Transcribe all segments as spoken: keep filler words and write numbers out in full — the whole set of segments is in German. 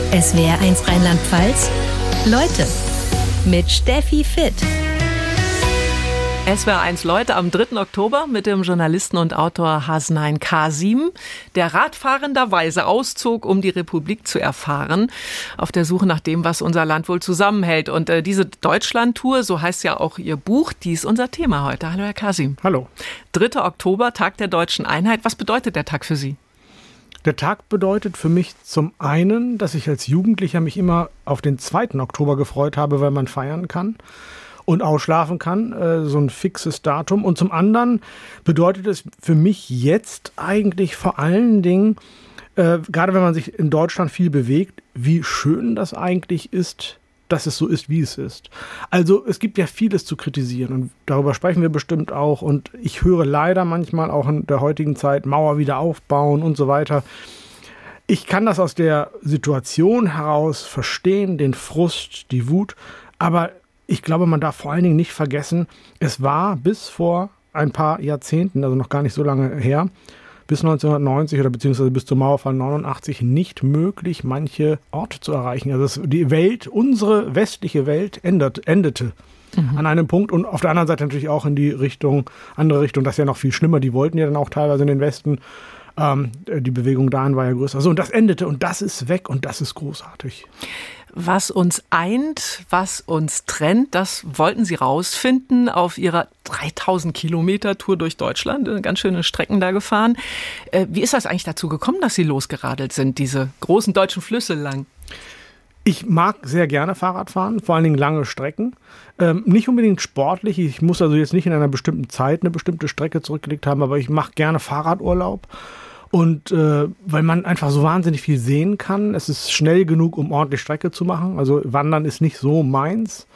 S W R eins Rheinland-Pfalz. Leute mit Steffi Fitt. S W R eins Leute am dritten Oktober mit dem Journalisten und Autor Hasnain Kasim, der radfahrenderweise auszog, um die Republik zu erfahren, auf der Suche nach dem, was unser Land wohl zusammenhält. Und äh, diese Deutschland-Tour, so heißt ja auch Ihr Buch, die ist unser Thema heute. Hallo, Herr Kasim. Hallo. dritter Oktober, Tag der Deutschen Einheit. Was bedeutet der Tag für Sie? Der Tag bedeutet für mich zum einen, dass ich als Jugendlicher mich immer auf den zweiten Oktober gefreut habe, weil man feiern kann und ausschlafen kann, äh, so ein fixes Datum. Und zum anderen bedeutet es für mich jetzt eigentlich vor allen Dingen, äh, gerade wenn man sich in Deutschland viel bewegt, wie schön das eigentlich ist, dass es so ist, wie es ist. Also es gibt ja vieles zu kritisieren und darüber sprechen wir bestimmt auch. Und ich höre leider manchmal auch in der heutigen Zeit Mauer wieder aufbauen und so weiter. Ich kann das aus der Situation heraus verstehen, den Frust, die Wut, aber ich glaube, man darf vor allen Dingen nicht vergessen, es war bis vor ein paar Jahrzehnten, also noch gar nicht so lange her, bis neunzehnhundertneunzig oder beziehungsweise bis zum Mauerfall neunundachtzig nicht möglich, manche Orte zu erreichen. Also es, die Welt, unsere westliche Welt ändert, endete mhm. an einem Punkt und auf der anderen Seite natürlich auch in die Richtung, andere Richtung, das ist ja noch viel schlimmer, die wollten ja dann auch teilweise in den Westen. Ähm, die Bewegung dahin war ja größer. So, und das endete und das ist weg und das ist großartig. Was uns eint, was uns trennt, das wollten Sie rausfinden auf Ihrer dreitausend Kilometer Tour durch Deutschland. Ganz schöne Strecken da gefahren. Wie ist das eigentlich dazu gekommen, dass Sie losgeradelt sind, diese großen deutschen Flüsse lang? Ich mag sehr gerne Fahrrad fahren, vor allen Dingen lange Strecken. Ähm, nicht unbedingt sportlich. Ich muss also jetzt nicht in einer bestimmten Zeit eine bestimmte Strecke zurückgelegt haben, aber ich mache gerne Fahrradurlaub. Und äh, weil man einfach so wahnsinnig viel sehen kann. Es ist schnell genug, um ordentlich Strecke zu machen. Also Wandern ist nicht so meins.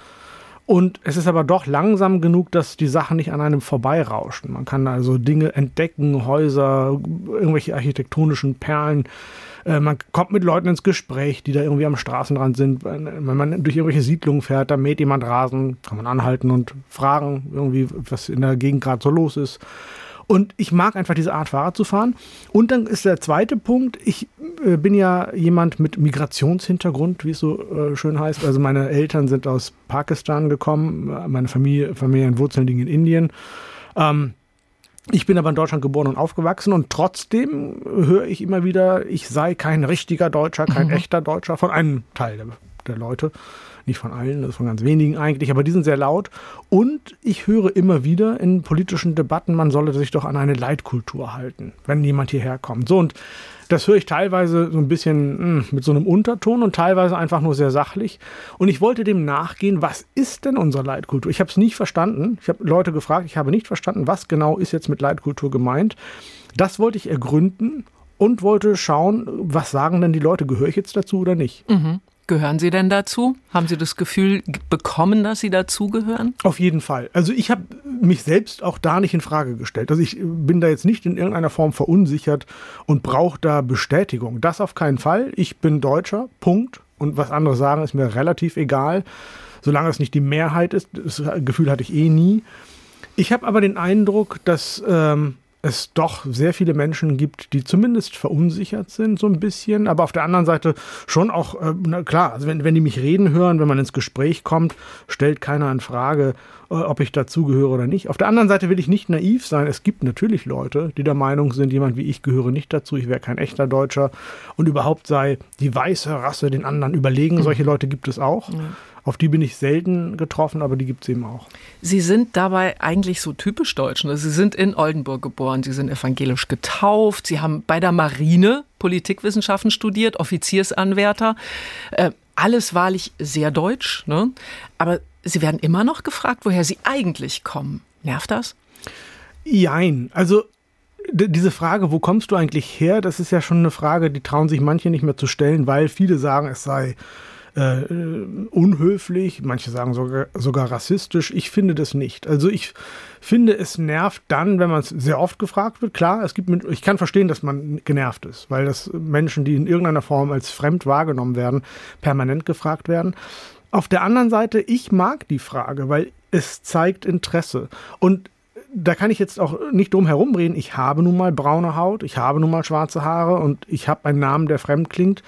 Und es ist aber doch langsam genug, dass die Sachen nicht an einem vorbeirauschen. Man kann also Dinge entdecken, Häuser, irgendwelche architektonischen Perlen. Äh, man kommt mit Leuten ins Gespräch, die da irgendwie am Straßenrand sind. Wenn man durch irgendwelche Siedlungen fährt, da mäht jemand Rasen, kann man anhalten und fragen, irgendwie, was in der Gegend gerade so los ist. Und ich mag einfach diese Art, Fahrrad zu fahren. Und dann ist der zweite Punkt, ich äh, bin ja jemand mit Migrationshintergrund, wie es so äh, schön heißt. Also meine Eltern sind aus Pakistan gekommen, meine Familie, Familienwurzeln liegen in Indien. Ähm, ich bin aber in Deutschland geboren und aufgewachsen und trotzdem höre ich immer wieder, ich sei kein richtiger Deutscher, kein mhm. echter Deutscher, von einem Teil der, der Leute. Nicht von allen, das ist von ganz wenigen eigentlich, aber die sind sehr laut. Und ich höre immer wieder in politischen Debatten, man solle sich doch an eine Leitkultur halten, wenn jemand hierher kommt. So, und das höre ich teilweise so ein bisschen mh, mit so einem Unterton und teilweise einfach nur sehr sachlich. Und ich wollte dem nachgehen, was ist denn unsere Leitkultur? Ich habe es nicht verstanden. Ich habe Leute gefragt, ich habe nicht verstanden, was genau ist jetzt mit Leitkultur gemeint. Das wollte ich ergründen und wollte schauen, was sagen denn die Leute, gehöre ich jetzt dazu oder nicht? Mhm. Gehören Sie denn dazu? Haben Sie das Gefühl bekommen, dass Sie dazugehören? Auf jeden Fall. Also ich habe mich selbst auch da nicht in Frage gestellt. Also ich bin da jetzt nicht in irgendeiner Form verunsichert und brauche da Bestätigung. Das auf keinen Fall. Ich bin Deutscher, Punkt. Und was andere sagen, ist mir relativ egal. Solange es nicht die Mehrheit ist. Das Gefühl hatte ich eh nie. Ich habe aber den Eindruck, dass ähm, es doch sehr viele Menschen gibt, die zumindest verunsichert sind, so ein bisschen, aber auf der anderen Seite schon auch, äh, na klar, also wenn, wenn die mich reden hören, wenn man ins Gespräch kommt, stellt keiner in Frage, äh, ob ich dazugehöre oder nicht. Auf der anderen Seite will ich nicht naiv sein. Es gibt natürlich Leute, die der Meinung sind, jemand wie ich gehöre nicht dazu, ich wäre kein echter Deutscher und überhaupt sei die weiße Rasse den anderen überlegen. Mhm. Solche Leute gibt es auch. Ja. Auf die bin ich selten getroffen, aber die gibt es eben auch. Sie sind dabei eigentlich so typisch deutsch. Sie sind in Oldenburg geboren, Sie sind evangelisch getauft, Sie haben bei der Marine Politikwissenschaften studiert, Offiziersanwärter. Äh, alles wahrlich sehr deutsch, ne? Aber Sie werden immer noch gefragt, woher Sie eigentlich kommen. Nervt das? Jein, also d- diese Frage, wo kommst du eigentlich her, das ist ja schon eine Frage, die trauen sich manche nicht mehr zu stellen, weil viele sagen, es sei Äh, unhöflich, manche sagen sogar, sogar rassistisch. Ich finde das nicht. Also ich finde, es nervt dann, wenn man es sehr oft gefragt wird. Klar, es gibt, ich kann verstehen, dass man genervt ist, weil das Menschen, die in irgendeiner Form als fremd wahrgenommen werden, permanent gefragt werden. Auf der anderen Seite, ich mag die Frage, weil es zeigt Interesse. Und da kann ich jetzt auch nicht drum herum reden. Ich habe nun mal braune Haut, ich habe nun mal schwarze Haare und ich habe einen Namen, der fremd klingt.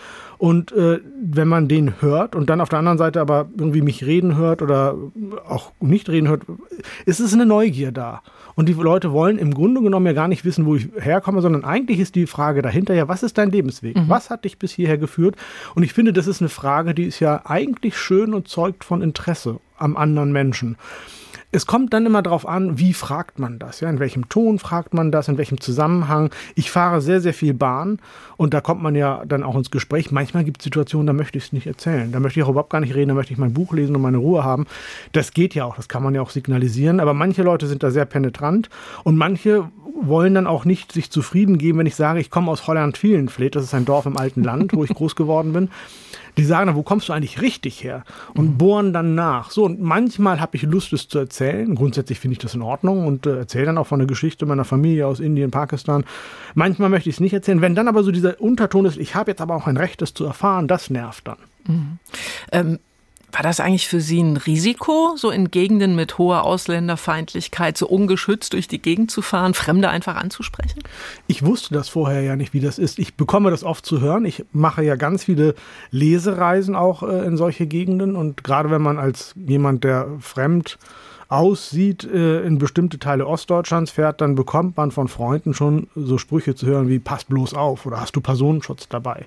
Und äh, wenn man den hört und dann auf der anderen Seite aber irgendwie mich reden hört oder auch nicht reden hört, ist es eine Neugier da. Und die Leute wollen im Grunde genommen ja gar nicht wissen, wo ich herkomme, sondern eigentlich ist die Frage dahinter ja, was ist dein Lebensweg? Mhm. Was hat dich bis hierher geführt? Und ich finde, das ist eine Frage, die ist ja eigentlich schön und zeugt von Interesse am anderen Menschen. Es kommt dann immer darauf an, wie fragt man das? Ja, in welchem Ton fragt man das? In welchem Zusammenhang? Ich fahre sehr, sehr viel Bahn und da kommt man ja dann auch ins Gespräch. Manchmal gibt es Situationen, da möchte ich es nicht erzählen. Da möchte ich auch überhaupt gar nicht reden, da möchte ich mein Buch lesen und meine Ruhe haben. Das geht ja auch, das kann man ja auch signalisieren. Aber manche Leute sind da sehr penetrant und manche wollen dann auch nicht sich zufrieden geben, wenn ich sage, ich komme aus Holland-Vielenfleet, das ist ein Dorf im alten Land, wo ich groß geworden bin. Die sagen dann, wo kommst du eigentlich richtig her? Und bohren dann nach. So, und manchmal habe ich Lust, es zu erzählen. Grundsätzlich finde ich das in Ordnung und äh, erzähle dann auch von der Geschichte meiner Familie aus Indien, Pakistan. Manchmal möchte ich es nicht erzählen. Wenn dann aber so dieser Unterton ist, ich habe jetzt aber auch ein Recht, das zu erfahren, das nervt dann. Mhm. Ähm War das eigentlich für Sie ein Risiko, so in Gegenden mit hoher Ausländerfeindlichkeit, so ungeschützt durch die Gegend zu fahren, Fremde einfach anzusprechen? Ich wusste das vorher ja nicht, wie das ist. Ich bekomme das oft zu hören. Ich mache ja ganz viele Lesereisen auch äh, in solche Gegenden. Und gerade wenn man als jemand, der fremd aussieht, äh, in bestimmte Teile Ostdeutschlands fährt, dann bekommt man von Freunden schon so Sprüche zu hören wie, pass bloß auf oder hast du Personenschutz dabei?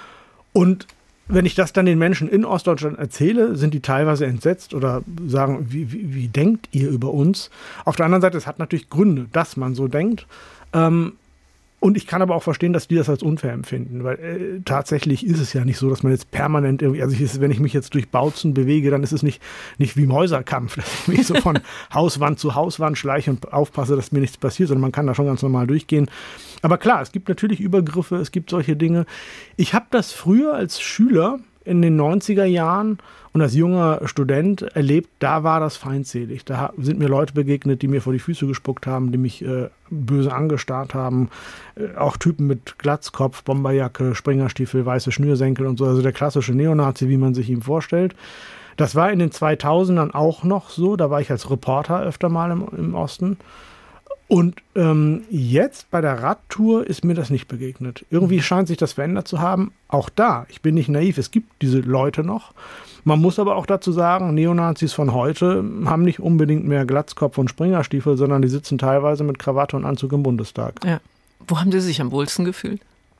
Und wenn ich das dann den Menschen in Ostdeutschland erzähle, sind die teilweise entsetzt oder sagen, wie, wie, wie denkt ihr über uns? Auf der anderen Seite, es hat natürlich Gründe, dass man so denkt. Ähm, und ich kann aber auch verstehen, dass die das als unfair empfinden, weil äh, tatsächlich ist es ja nicht so, dass man jetzt permanent irgendwie, also ich, wenn ich mich jetzt durch Bautzen bewege, dann ist es nicht, nicht wie im Häuserkampf, dass ich mich so von Hauswand zu Hauswand schleiche und aufpasse, dass mir nichts passiert, sondern man kann da schon ganz normal durchgehen. Aber klar, es gibt natürlich Übergriffe, es gibt solche Dinge. Ich habe das früher als Schüler in den neunziger Jahren und als junger Student erlebt, da war das feindselig. Da sind mir Leute begegnet, die mir vor die Füße gespuckt haben, die mich äh, böse angestarrt haben. Äh, auch Typen mit Glatzkopf, Bomberjacke, Springerstiefel, weiße Schnürsenkel und so. Also der klassische Neonazi, wie man sich ihm vorstellt. Das war in den zweitausendern auch noch so. Da war ich als Reporter öfter mal im, im Osten. Und ähm, jetzt bei der Radtour ist mir das nicht begegnet. Irgendwie scheint sich das verändert zu haben. Auch da, ich bin nicht naiv, es gibt diese Leute noch. Man muss aber auch dazu sagen, Neonazis von heute haben nicht unbedingt mehr Glatzkopf und Springerstiefel, sondern die sitzen teilweise mit Krawatte und Anzug im Bundestag. Ja. Wo haben Sie sich am wohlsten gefühlt?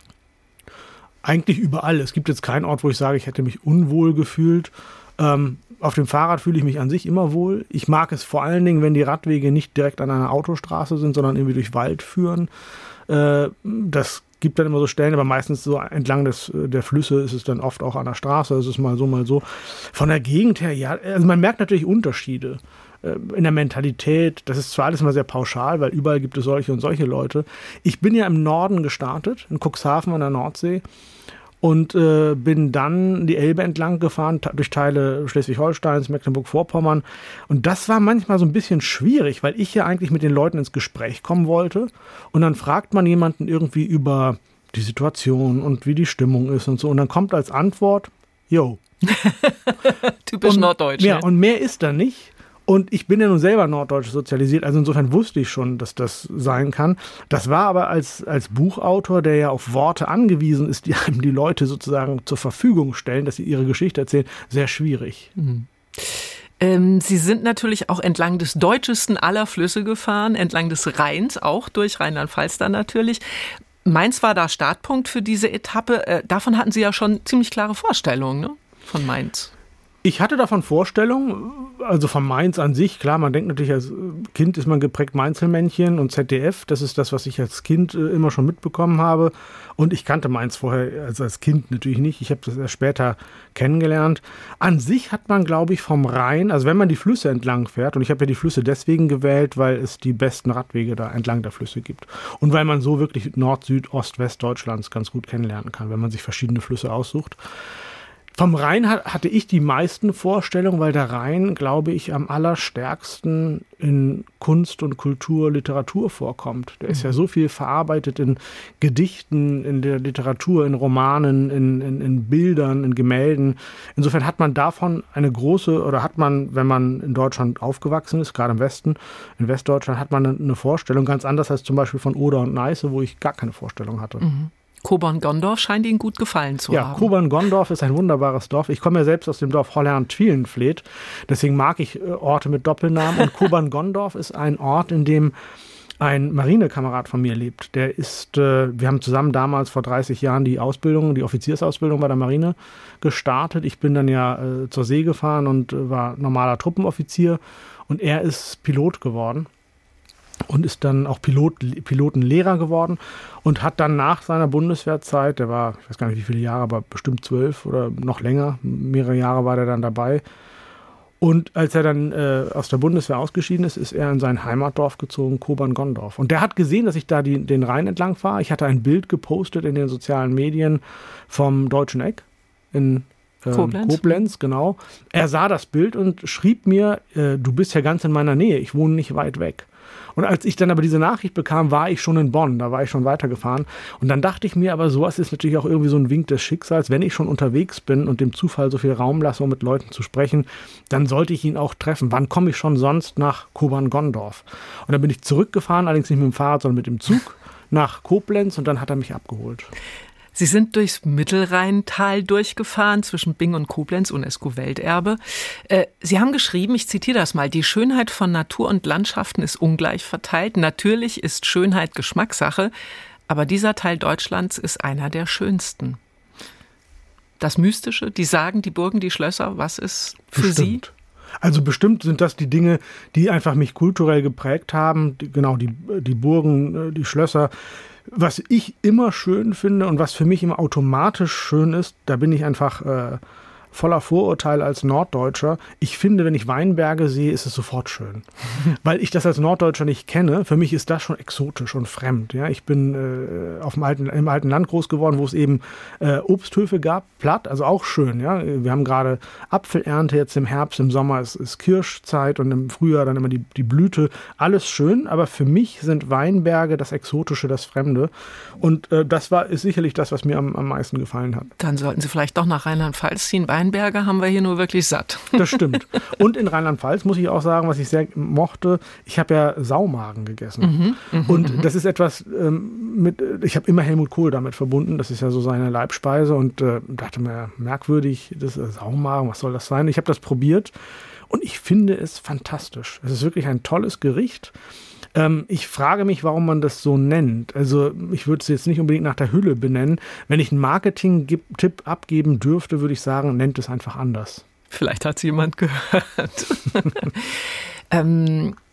Eigentlich überall. Es gibt jetzt keinen Ort, wo ich sage, ich hätte mich unwohl gefühlt. Ähm, auf dem Fahrrad fühle ich mich an sich immer wohl. Ich mag es vor allen Dingen, wenn die Radwege nicht direkt an einer Autostraße sind, sondern irgendwie durch Wald führen. Äh, das gibt dann immer so Stellen, aber meistens so entlang des, der Flüsse ist es dann oft auch an der Straße. Es ist mal so, mal so. Von der Gegend her, ja, also man merkt natürlich Unterschiede äh, in der Mentalität. Das ist zwar alles immer sehr pauschal, weil überall gibt es solche und solche Leute. Ich bin ja im Norden gestartet, in Cuxhaven an der Nordsee. Und äh, bin dann die Elbe entlang gefahren, ta- durch Teile Schleswig-Holsteins, Mecklenburg-Vorpommern. Und das war manchmal so ein bisschen schwierig, weil ich ja eigentlich mit den Leuten ins Gespräch kommen wollte. Und dann fragt man jemanden irgendwie über die Situation und wie die Stimmung ist und so. Und dann kommt als Antwort, yo. Typisch und, norddeutsch. Ja, und mehr ist da nicht. Und ich bin ja nun selber norddeutsch sozialisiert, also insofern wusste ich schon, dass das sein kann. Das war aber als, als Buchautor, der ja auf Worte angewiesen ist, die einem die Leute sozusagen zur Verfügung stellen, dass sie ihre Geschichte erzählen, sehr schwierig. Mhm. Ähm, Sie sind natürlich auch entlang des deutschesten aller Flüsse gefahren, entlang des Rheins, auch durch Rheinland-Pfalz dann natürlich. Mainz war da Startpunkt für diese Etappe. Äh, davon hatten Sie ja schon ziemlich klare Vorstellungen, ne? Von Mainz. Ich hatte davon Vorstellungen, also von Mainz an sich, klar, man denkt natürlich, als Kind ist man geprägt Mainzelmännchen und Z D F, das ist das, was ich als Kind immer schon mitbekommen habe und ich kannte Mainz vorher, also als Kind natürlich nicht, ich habe das erst später kennengelernt. An sich hat man, glaube ich, vom Rhein, also wenn man die Flüsse entlang fährt, und ich habe ja die Flüsse deswegen gewählt, weil es die besten Radwege da entlang der Flüsse gibt und weil man so wirklich Nord-, Süd-, Ost-, West Deutschlands ganz gut kennenlernen kann, wenn man sich verschiedene Flüsse aussucht. Vom Rhein hatte ich die meisten Vorstellungen, weil der Rhein, glaube ich, am allerstärksten in Kunst und Kultur, Literatur vorkommt. Der ist ja so viel verarbeitet in Gedichten, in der Literatur, in Romanen, in, in, in Bildern, in Gemälden. Insofern hat man davon eine große, oder hat man, wenn man in Deutschland aufgewachsen ist, gerade im Westen, in Westdeutschland, hat man eine Vorstellung, ganz anders als zum Beispiel von Oder und Neiße, wo ich gar keine Vorstellung hatte. Mhm. Kobern-Gondorf scheint Ihnen gut gefallen zu ja, haben. Ja, Kobern-Gondorf ist ein wunderbares Dorf. Ich komme ja selbst aus dem Dorf Hollern-Twielenfleet. Deswegen mag ich äh, Orte mit Doppelnamen. Und Kobern-Gondorf ist ein Ort, in dem ein Marinekamerad von mir lebt. Der ist, äh, wir haben zusammen damals vor dreißig Jahren die Ausbildung, die Offiziersausbildung bei der Marine gestartet. Ich bin dann ja äh, zur See gefahren und äh, war normaler Truppenoffizier. Und er ist Pilot geworden. Und ist dann auch Pilot, Pilotenlehrer geworden und hat dann nach seiner Bundeswehrzeit, der war, ich weiß gar nicht wie viele Jahre, aber bestimmt zwölf oder noch länger, mehrere Jahre war der dann dabei. Und als er dann äh, aus der Bundeswehr ausgeschieden ist, ist er in sein Heimatdorf gezogen, Kobern-Gondorf. Und der hat gesehen, dass ich da die, den Rhein entlang fahre. Ich hatte ein Bild gepostet in den sozialen Medien vom Deutschen Eck in ähm, Koblenz. Koblenz, genau. Er sah das Bild und schrieb mir, äh, du bist ja ganz in meiner Nähe, ich wohne nicht weit weg. Und als ich dann aber diese Nachricht bekam, war ich schon in Bonn, da war ich schon weitergefahren. Und dann dachte ich mir, aber sowas ist natürlich auch irgendwie so ein Wink des Schicksals. Wenn ich schon unterwegs bin und dem Zufall so viel Raum lasse, um mit Leuten zu sprechen, dann sollte ich ihn auch treffen. Wann komme ich schon sonst nach Kobern-Gondorf? Und dann bin ich zurückgefahren, allerdings nicht mit dem Fahrrad, sondern mit dem Zug nach Koblenz und dann hat er mich abgeholt. Sie sind durchs Mittelrheintal durchgefahren, zwischen Bing und Koblenz, UNESCO-Welterbe. Äh, Sie haben geschrieben, ich zitiere das mal, die Schönheit von Natur und Landschaften ist ungleich verteilt. Natürlich ist Schönheit Geschmackssache, aber dieser Teil Deutschlands ist einer der schönsten. Das Mystische, die Sagen, die Burgen, die Schlösser, was ist für Bestimmt. Sie? Also bestimmt sind das die Dinge, die einfach mich kulturell geprägt haben. Die, genau, die, die Burgen, die Schlösser. Was ich immer schön finde und was für mich immer automatisch schön ist, da bin ich einfach äh, voller Vorurteil als Norddeutscher. Ich finde, wenn ich Weinberge sehe, ist es sofort schön. Weil ich das als Norddeutscher nicht kenne. Für mich ist das schon exotisch und fremd. Ja, ich bin äh, auf dem alten, im alten Land groß geworden, wo es eben äh, Obsthöfe gab, platt, also auch schön. Ja, wir haben gerade Apfelernte jetzt im Herbst, im Sommer ist, ist Kirschzeit und im Frühjahr dann immer die, die Blüte. Alles schön, aber für mich sind Weinberge das Exotische, das Fremde. Und äh, das war ist sicherlich das, was mir am, am meisten gefallen hat. Dann sollten Sie vielleicht doch nach Rheinland-Pfalz ziehen. Weinberge haben wir hier nur wirklich satt. Das stimmt. Und in Rheinland-Pfalz muss ich auch sagen, was ich sehr mochte, ich habe ja Saumagen gegessen. Mhm, mh, und mh. das ist etwas, ähm, mit, ich habe immer Helmut Kohl damit verbunden, das ist ja so seine Leibspeise und äh, dachte mir, merkwürdig, das ist Saumagen, was soll das sein? Ich habe das probiert und ich finde es fantastisch. Es ist wirklich ein tolles Gericht. Ähm, ich frage mich, warum man das so nennt. Also ich würde es jetzt nicht unbedingt nach der Hülle benennen. Wenn ich einen Marketing-Tipp abgeben dürfte, würde ich sagen, nennt es einfach anders. Vielleicht hat es jemand gehört. ähm,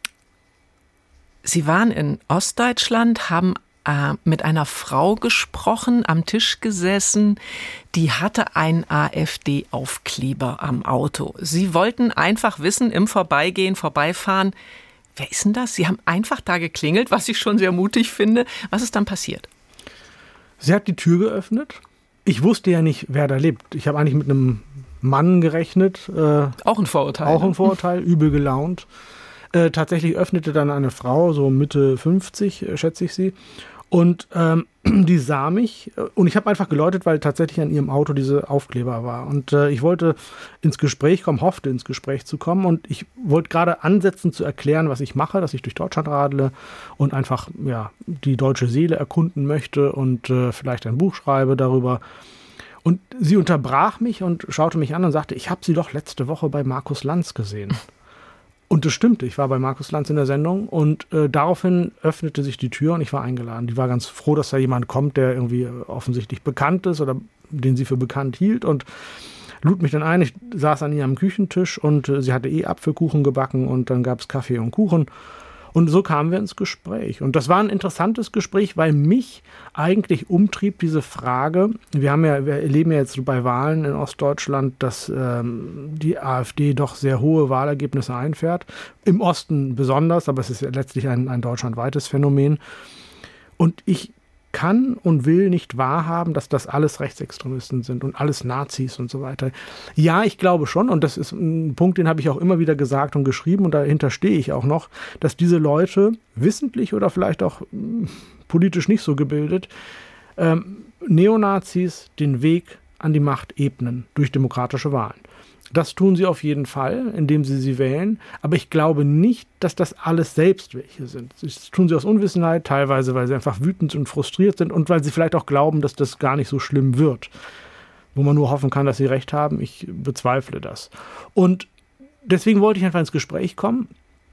Sie waren in Ostdeutschland, haben äh, mit einer Frau gesprochen, am Tisch gesessen, die hatte einen AfD-Aufkleber am Auto. Sie wollten einfach wissen, im Vorbeigehen, Vorbeifahren, wer ist denn das? Sie haben einfach da geklingelt, was ich schon sehr mutig finde. Was ist dann passiert? Sie hat die Tür geöffnet. Ich wusste ja nicht, wer da lebt. Ich habe eigentlich mit einem Mann gerechnet. Äh, auch ein Vorurteil. Auch ein Vorurteil, übel gelaunt. Äh, tatsächlich öffnete dann eine Frau, so Mitte fünfzig, äh, schätze ich sie. Und ähm, die sah mich und ich habe einfach geläutet, weil tatsächlich an ihrem Auto diese Aufkleber war. Und äh, ich wollte ins Gespräch kommen, hoffte ins Gespräch zu kommen. Und ich wollte gerade ansetzen zu erklären, was ich mache, dass ich durch Deutschland radle und einfach ja die deutsche Seele erkunden möchte und äh, vielleicht ein Buch schreibe darüber. Und sie unterbrach mich und schaute mich an und sagte, ich habe Sie doch letzte Woche bei Markus Lanz gesehen. Und das stimmte, ich war bei Markus Lanz in der Sendung und äh, daraufhin öffnete sich die Tür und ich war eingeladen. Die war ganz froh, dass da jemand kommt, der irgendwie offensichtlich bekannt ist oder den sie für bekannt hielt und lud mich dann ein. Ich saß an ihrem Küchentisch und äh, sie hatte eh Apfelkuchen gebacken und dann gab es Kaffee und Kuchen. Und so kamen wir ins Gespräch. Und das war ein interessantes Gespräch, weil mich eigentlich umtrieb diese Frage, wir haben ja, wir erleben ja jetzt bei Wahlen in Ostdeutschland, dass ähm, die AfD doch sehr hohe Wahlergebnisse einfährt. Im Osten besonders, aber es ist ja letztlich ein, ein deutschlandweites Phänomen. Und ich kann und will nicht wahrhaben, dass das alles Rechtsextremisten sind und alles Nazis und so weiter. Ja, ich glaube schon, und das ist ein Punkt, den habe ich auch immer wieder gesagt und geschrieben und dahinter stehe ich auch noch, dass diese Leute wissentlich oder vielleicht auch mh, politisch nicht so gebildet, ähm, Neonazis den Weg an die Macht ebnen durch demokratische Wahlen. Das tun sie auf jeden Fall, indem sie sie wählen. Aber ich glaube nicht, dass das alles selbst welche sind. Das tun sie aus Unwissenheit, teilweise, weil sie einfach wütend und frustriert sind und weil sie vielleicht auch glauben, dass das gar nicht so schlimm wird. Wo man nur hoffen kann, dass sie recht haben. Ich bezweifle das. Und deswegen wollte ich einfach ins Gespräch kommen.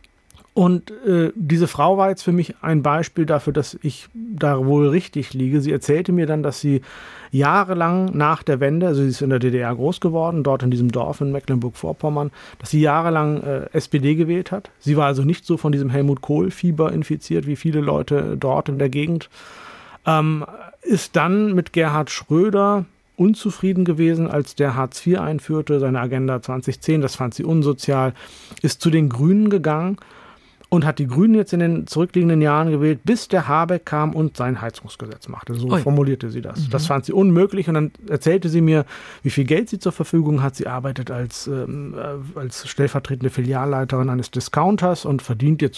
Und äh, diese Frau war jetzt für mich ein Beispiel dafür, dass ich da wohl richtig liege. Sie erzählte mir dann, dass sie jahrelang nach der Wende, also sie ist in der D D R groß geworden, dort in diesem Dorf in Mecklenburg-Vorpommern, dass sie jahrelang äh, S P D gewählt hat. Sie war also nicht so von diesem Helmut-Kohl-Fieber infiziert, wie viele Leute dort in der Gegend. Ähm, ist dann mit Gerhard Schröder unzufrieden gewesen, als der Hartz vier einführte, seine Agenda zwanzig zehn, das fand sie unsozial, ist zu den Grünen gegangen und hat die Grünen jetzt in den zurückliegenden Jahren gewählt, bis der Habeck kam und sein Heizungsgesetz machte. So Ui. formulierte sie das. Mhm. Das fand sie unmöglich und dann erzählte sie mir, wie viel Geld sie zur Verfügung hat. Sie arbeitet als, ähm, als stellvertretende Filialleiterin eines Discounters und verdient jetzt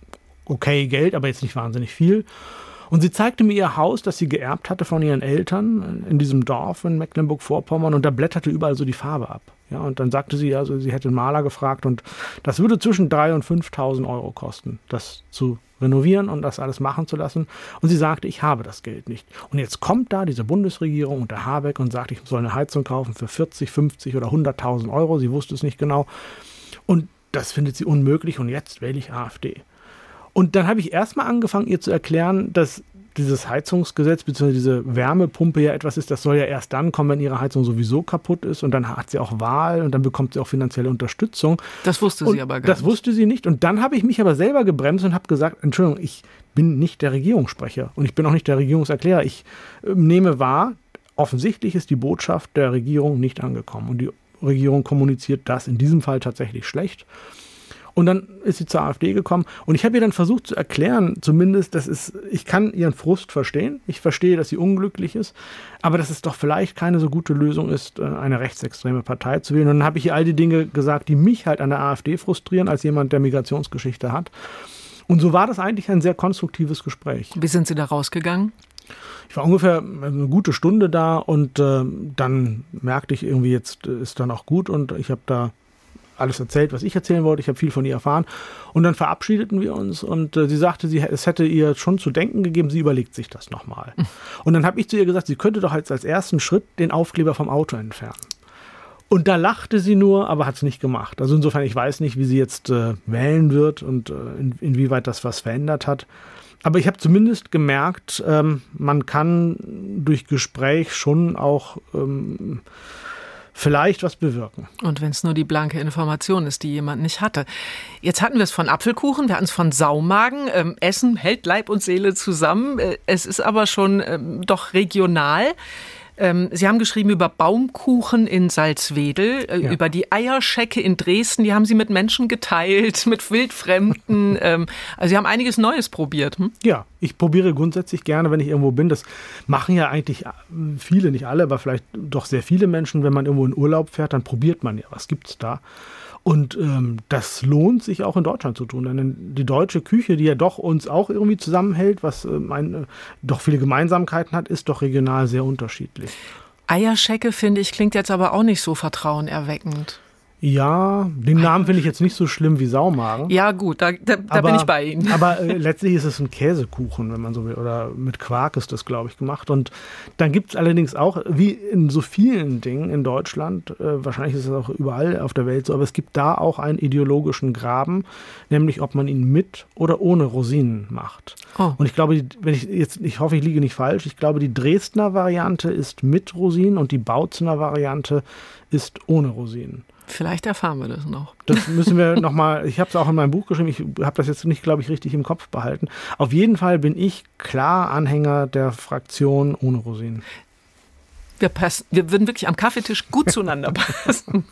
okay Geld, aber jetzt nicht wahnsinnig viel. Und sie zeigte mir ihr Haus, das sie geerbt hatte von ihren Eltern in diesem Dorf in Mecklenburg-Vorpommern und da blätterte überall so die Farbe ab. Ja, und dann sagte sie, also sie hätte einen Maler gefragt und das würde zwischen dreitausend und fünftausend Euro kosten, das zu renovieren und das alles machen zu lassen. Und sie sagte, ich habe das Geld nicht. Und jetzt kommt da diese Bundesregierung und der Habeck und sagt, ich soll eine Heizung kaufen für vierzig, fünfzig oder hunderttausend Euro. Sie wusste es nicht genau. Und das findet sie unmöglich und jetzt wähle ich AfD. Und dann habe ich erstmal angefangen, ihr zu erklären, dass dieses Heizungsgesetz bzw. diese Wärmepumpe ja etwas ist, das soll ja erst dann kommen, wenn ihre Heizung sowieso kaputt ist und dann hat sie auch Wahl und dann bekommt sie auch finanzielle Unterstützung. Das wusste und sie aber gar das nicht. Das wusste sie nicht und dann habe ich mich aber selber gebremst und habe gesagt, Entschuldigung, ich bin nicht der Regierungssprecher und ich bin auch nicht der Regierungserklärer. Ich äh, nehme wahr, offensichtlich ist die Botschaft der Regierung nicht angekommen und die Regierung kommuniziert das in diesem Fall tatsächlich schlecht. Und dann ist sie zur AfD gekommen und ich habe ihr dann versucht zu erklären, zumindest, dass es, ich kann ihren Frust verstehen, ich verstehe, dass sie unglücklich ist, aber dass es doch vielleicht keine so gute Lösung ist, eine rechtsextreme Partei zu wählen. Und dann habe ich ihr all die Dinge gesagt, die mich halt an der AfD frustrieren, als jemand, der Migrationsgeschichte hat. Und so war das eigentlich ein sehr konstruktives Gespräch. Wie sind Sie da rausgegangen? Ich war ungefähr eine gute Stunde da und äh, dann merkte ich irgendwie, jetzt ist dann auch gut und ich habe da alles erzählt, was ich erzählen wollte. Ich habe viel von ihr erfahren. Und dann verabschiedeten wir uns und äh, sie sagte, sie, es hätte ihr schon zu denken gegeben, sie überlegt sich das nochmal. Mhm. Und dann habe ich zu ihr gesagt, sie könnte doch jetzt als ersten Schritt den Aufkleber vom Auto entfernen. Und da lachte sie nur, aber hat es nicht gemacht. Also insofern, ich weiß nicht, wie sie jetzt äh, wählen wird und äh, in, inwieweit das was verändert hat. Aber ich habe zumindest gemerkt, ähm, man kann durch Gespräch schon auch ähm, vielleicht was bewirken. Und wenn es nur die blanke Information ist, die jemand nicht hatte. Jetzt hatten wir es von Apfelkuchen, wir hatten es von Saumagen. Ähm, Essen hält Leib und Seele zusammen. Äh, es ist aber schon ähm, doch regional. Ähm, Sie haben geschrieben über Baumkuchen in Salzwedel, äh, ja. über die Eierschecke in Dresden. Die haben Sie mit Menschen geteilt, mit Wildfremden. ähm, also Sie haben einiges Neues probiert. Hm? Ja, ich probiere grundsätzlich gerne, wenn ich irgendwo bin. Das machen ja eigentlich viele, nicht alle, aber vielleicht doch sehr viele Menschen. Wenn man irgendwo in Urlaub fährt, dann probiert man ja, was gibt's da. Und ähm, das lohnt sich auch in Deutschland zu tun. Denn die deutsche Küche, die ja doch uns auch irgendwie zusammenhält, was ähm, ein, äh, doch viele Gemeinsamkeiten hat, ist doch regional sehr unterschiedlich. Eierschecke, finde ich, klingt jetzt aber auch nicht so vertrauenerweckend. Ja, den Namen finde ich jetzt nicht so schlimm wie Saumagen. Ja gut, da, da, da aber, bin ich bei Ihnen. Aber äh, letztlich ist es ein Käsekuchen, wenn man so will. Oder mit Quark ist das, glaube ich, gemacht. Und dann gibt es allerdings auch, wie in so vielen Dingen in Deutschland, äh, wahrscheinlich ist es auch überall auf der Welt so, aber es gibt da auch einen ideologischen Graben, nämlich ob man ihn mit oder ohne Rosinen macht. Oh. Und ich glaube, die, wenn ich jetzt, ich hoffe, ich liege nicht falsch, ich glaube, die Dresdner Variante ist mit Rosinen und die Bautzener Variante ist ohne Rosinen. Vielleicht erfahren wir das noch. Das müssen wir nochmal, ich habe es auch in meinem Buch geschrieben, ich habe das jetzt nicht, glaube ich, richtig im Kopf behalten. Auf jeden Fall bin ich klar Anhänger der Fraktion ohne Rosinen. Wir, passen, wir würden wirklich am Kaffeetisch gut zueinander passen.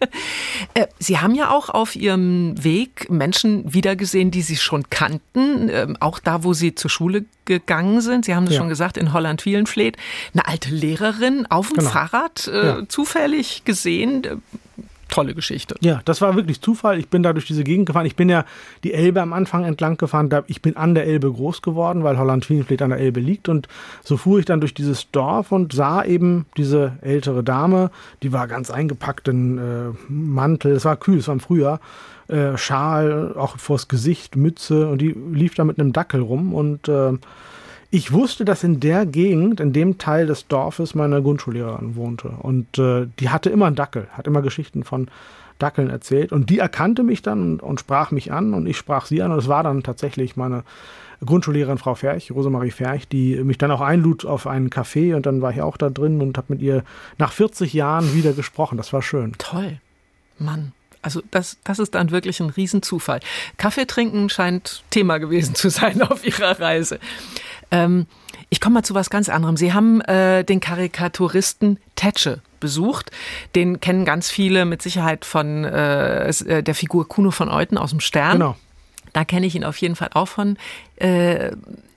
Sie haben ja auch auf Ihrem Weg Menschen wiedergesehen, die Sie schon kannten, auch da, wo Sie zur Schule gegangen sind. Sie haben das ja schon gesagt, in Holland-Wielenfleet. Eine alte Lehrerin auf dem genau. Fahrrad, äh, ja. zufällig gesehen. tolle Geschichte. Ja, das war wirklich Zufall. Ich bin da durch diese Gegend gefahren. Ich bin ja die Elbe am Anfang entlang gefahren. Ich bin an der Elbe groß geworden, weil Holland-Wienfleet an der Elbe liegt. Und so fuhr ich dann durch dieses Dorf und sah eben diese ältere Dame. Die war ganz eingepackt in äh, Mantel. Es war kühl, es war im Frühjahr. Äh, Schal, auch vors Gesicht, Mütze. Und die lief da mit einem Dackel rum. Und äh, ich wusste, dass in der Gegend, in dem Teil des Dorfes, meine Grundschullehrerin wohnte. Und äh, die hatte immer einen Dackel, hat immer Geschichten von Dackeln erzählt. Und die erkannte mich dann und, und sprach mich an und ich sprach sie an. Und es war dann tatsächlich meine Grundschullehrerin, Frau Ferch, Rosemarie Ferch, die mich dann auch einlud auf einen Café. Und dann war ich auch da drin und habe mit ihr nach vierzig Jahren wieder gesprochen. Das war schön. Toll, Mann. Also das, das ist dann wirklich ein Riesenzufall. Kaffee trinken scheint Thema gewesen zu sein auf Ihrer Reise. Ähm, ich komme mal zu was ganz anderem. Sie haben äh, den Karikaturisten Tetsche besucht. Den kennen ganz viele mit Sicherheit von äh, der Figur Kuno von Euten aus dem Stern. Genau. Da kenne ich ihn auf jeden Fall auch von. Äh,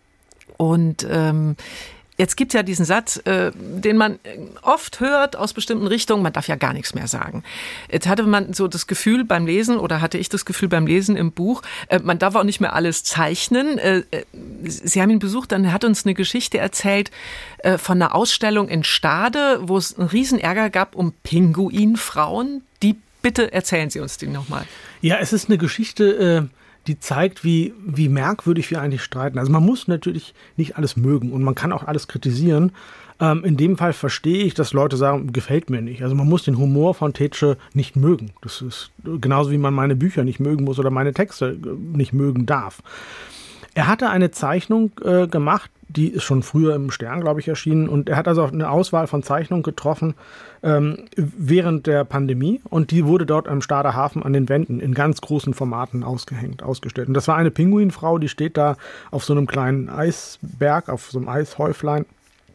und ähm, Jetzt gibt es ja diesen Satz, äh, den man oft hört aus bestimmten Richtungen, man darf ja gar nichts mehr sagen. Jetzt hatte man so das Gefühl beim Lesen, oder hatte ich das Gefühl beim Lesen im Buch, äh, man darf auch nicht mehr alles zeichnen. Äh, Sie haben ihn besucht, dann hat uns eine Geschichte erzählt äh, von einer Ausstellung in Stade, wo es einen riesen Ärger gab um Pinguinfrauen. Die, bitte erzählen Sie uns die nochmal. Ja, es ist eine Geschichte, äh die zeigt, wie, wie merkwürdig wir eigentlich streiten. Also man muss natürlich nicht alles mögen und man kann auch alles kritisieren. Ähm, in dem Fall verstehe ich, dass Leute sagen, gefällt mir nicht. Also man muss den Humor von Tetsche nicht mögen. Das ist genauso, wie man meine Bücher nicht mögen muss oder meine Texte nicht mögen darf. Er hatte eine Zeichnung äh, gemacht, die ist schon früher im Stern, glaube ich, erschienen. Und er hat also auch eine Auswahl von Zeichnungen getroffen ähm, während der Pandemie. Und die wurde dort am Stader Hafen an den Wänden in ganz großen Formaten ausgehängt, ausgestellt. Und das war eine Pinguinfrau, die steht da auf so einem kleinen Eisberg, auf so einem Eishäuflein.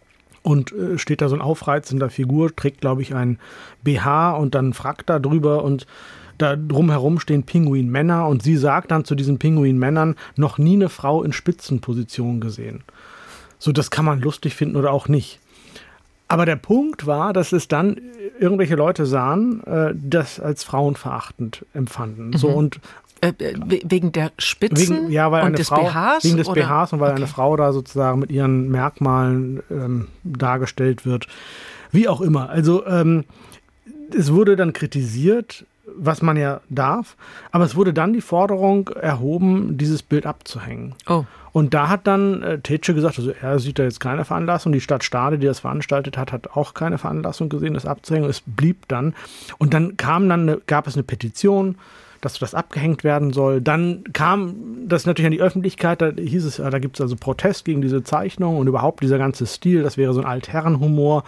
Und äh, steht da so ein aufreizender Figur, trägt, glaube ich, ein B H und dann einen Frack da drüber und da drumherum stehen Pinguinmänner und sie sagt dann zu diesen Pinguinmännern, noch nie eine Frau in Spitzenposition gesehen. So, das kann man lustig finden oder auch nicht. Aber der Punkt war, dass es dann irgendwelche Leute sahen, äh, das als frauenverachtend empfanden. Mhm. So, und äh, wegen der Spitzen wegen, ja, weil und eine des Frau, B Hs? Wegen des oder? B Hs und weil okay. eine Frau da sozusagen mit ihren Merkmalen ähm, dargestellt wird. Wie auch immer. Also ähm, es wurde dann kritisiert, was man ja darf, aber es wurde dann die Forderung erhoben, dieses Bild abzuhängen. Oh. Und da hat dann äh, Tetsche gesagt, also er sieht da jetzt keine Veranlassung. Die Stadt Stade, die das veranstaltet hat, hat auch keine Veranlassung gesehen, das abzuhängen. Es blieb dann. Und dann kam dann eine, gab es eine Petition, dass das abgehängt werden soll. Dann kam das natürlich an die Öffentlichkeit. Da hieß es, da gibt es also Protest gegen diese Zeichnung und überhaupt dieser ganze Stil. Das wäre so ein Altherrenhumor.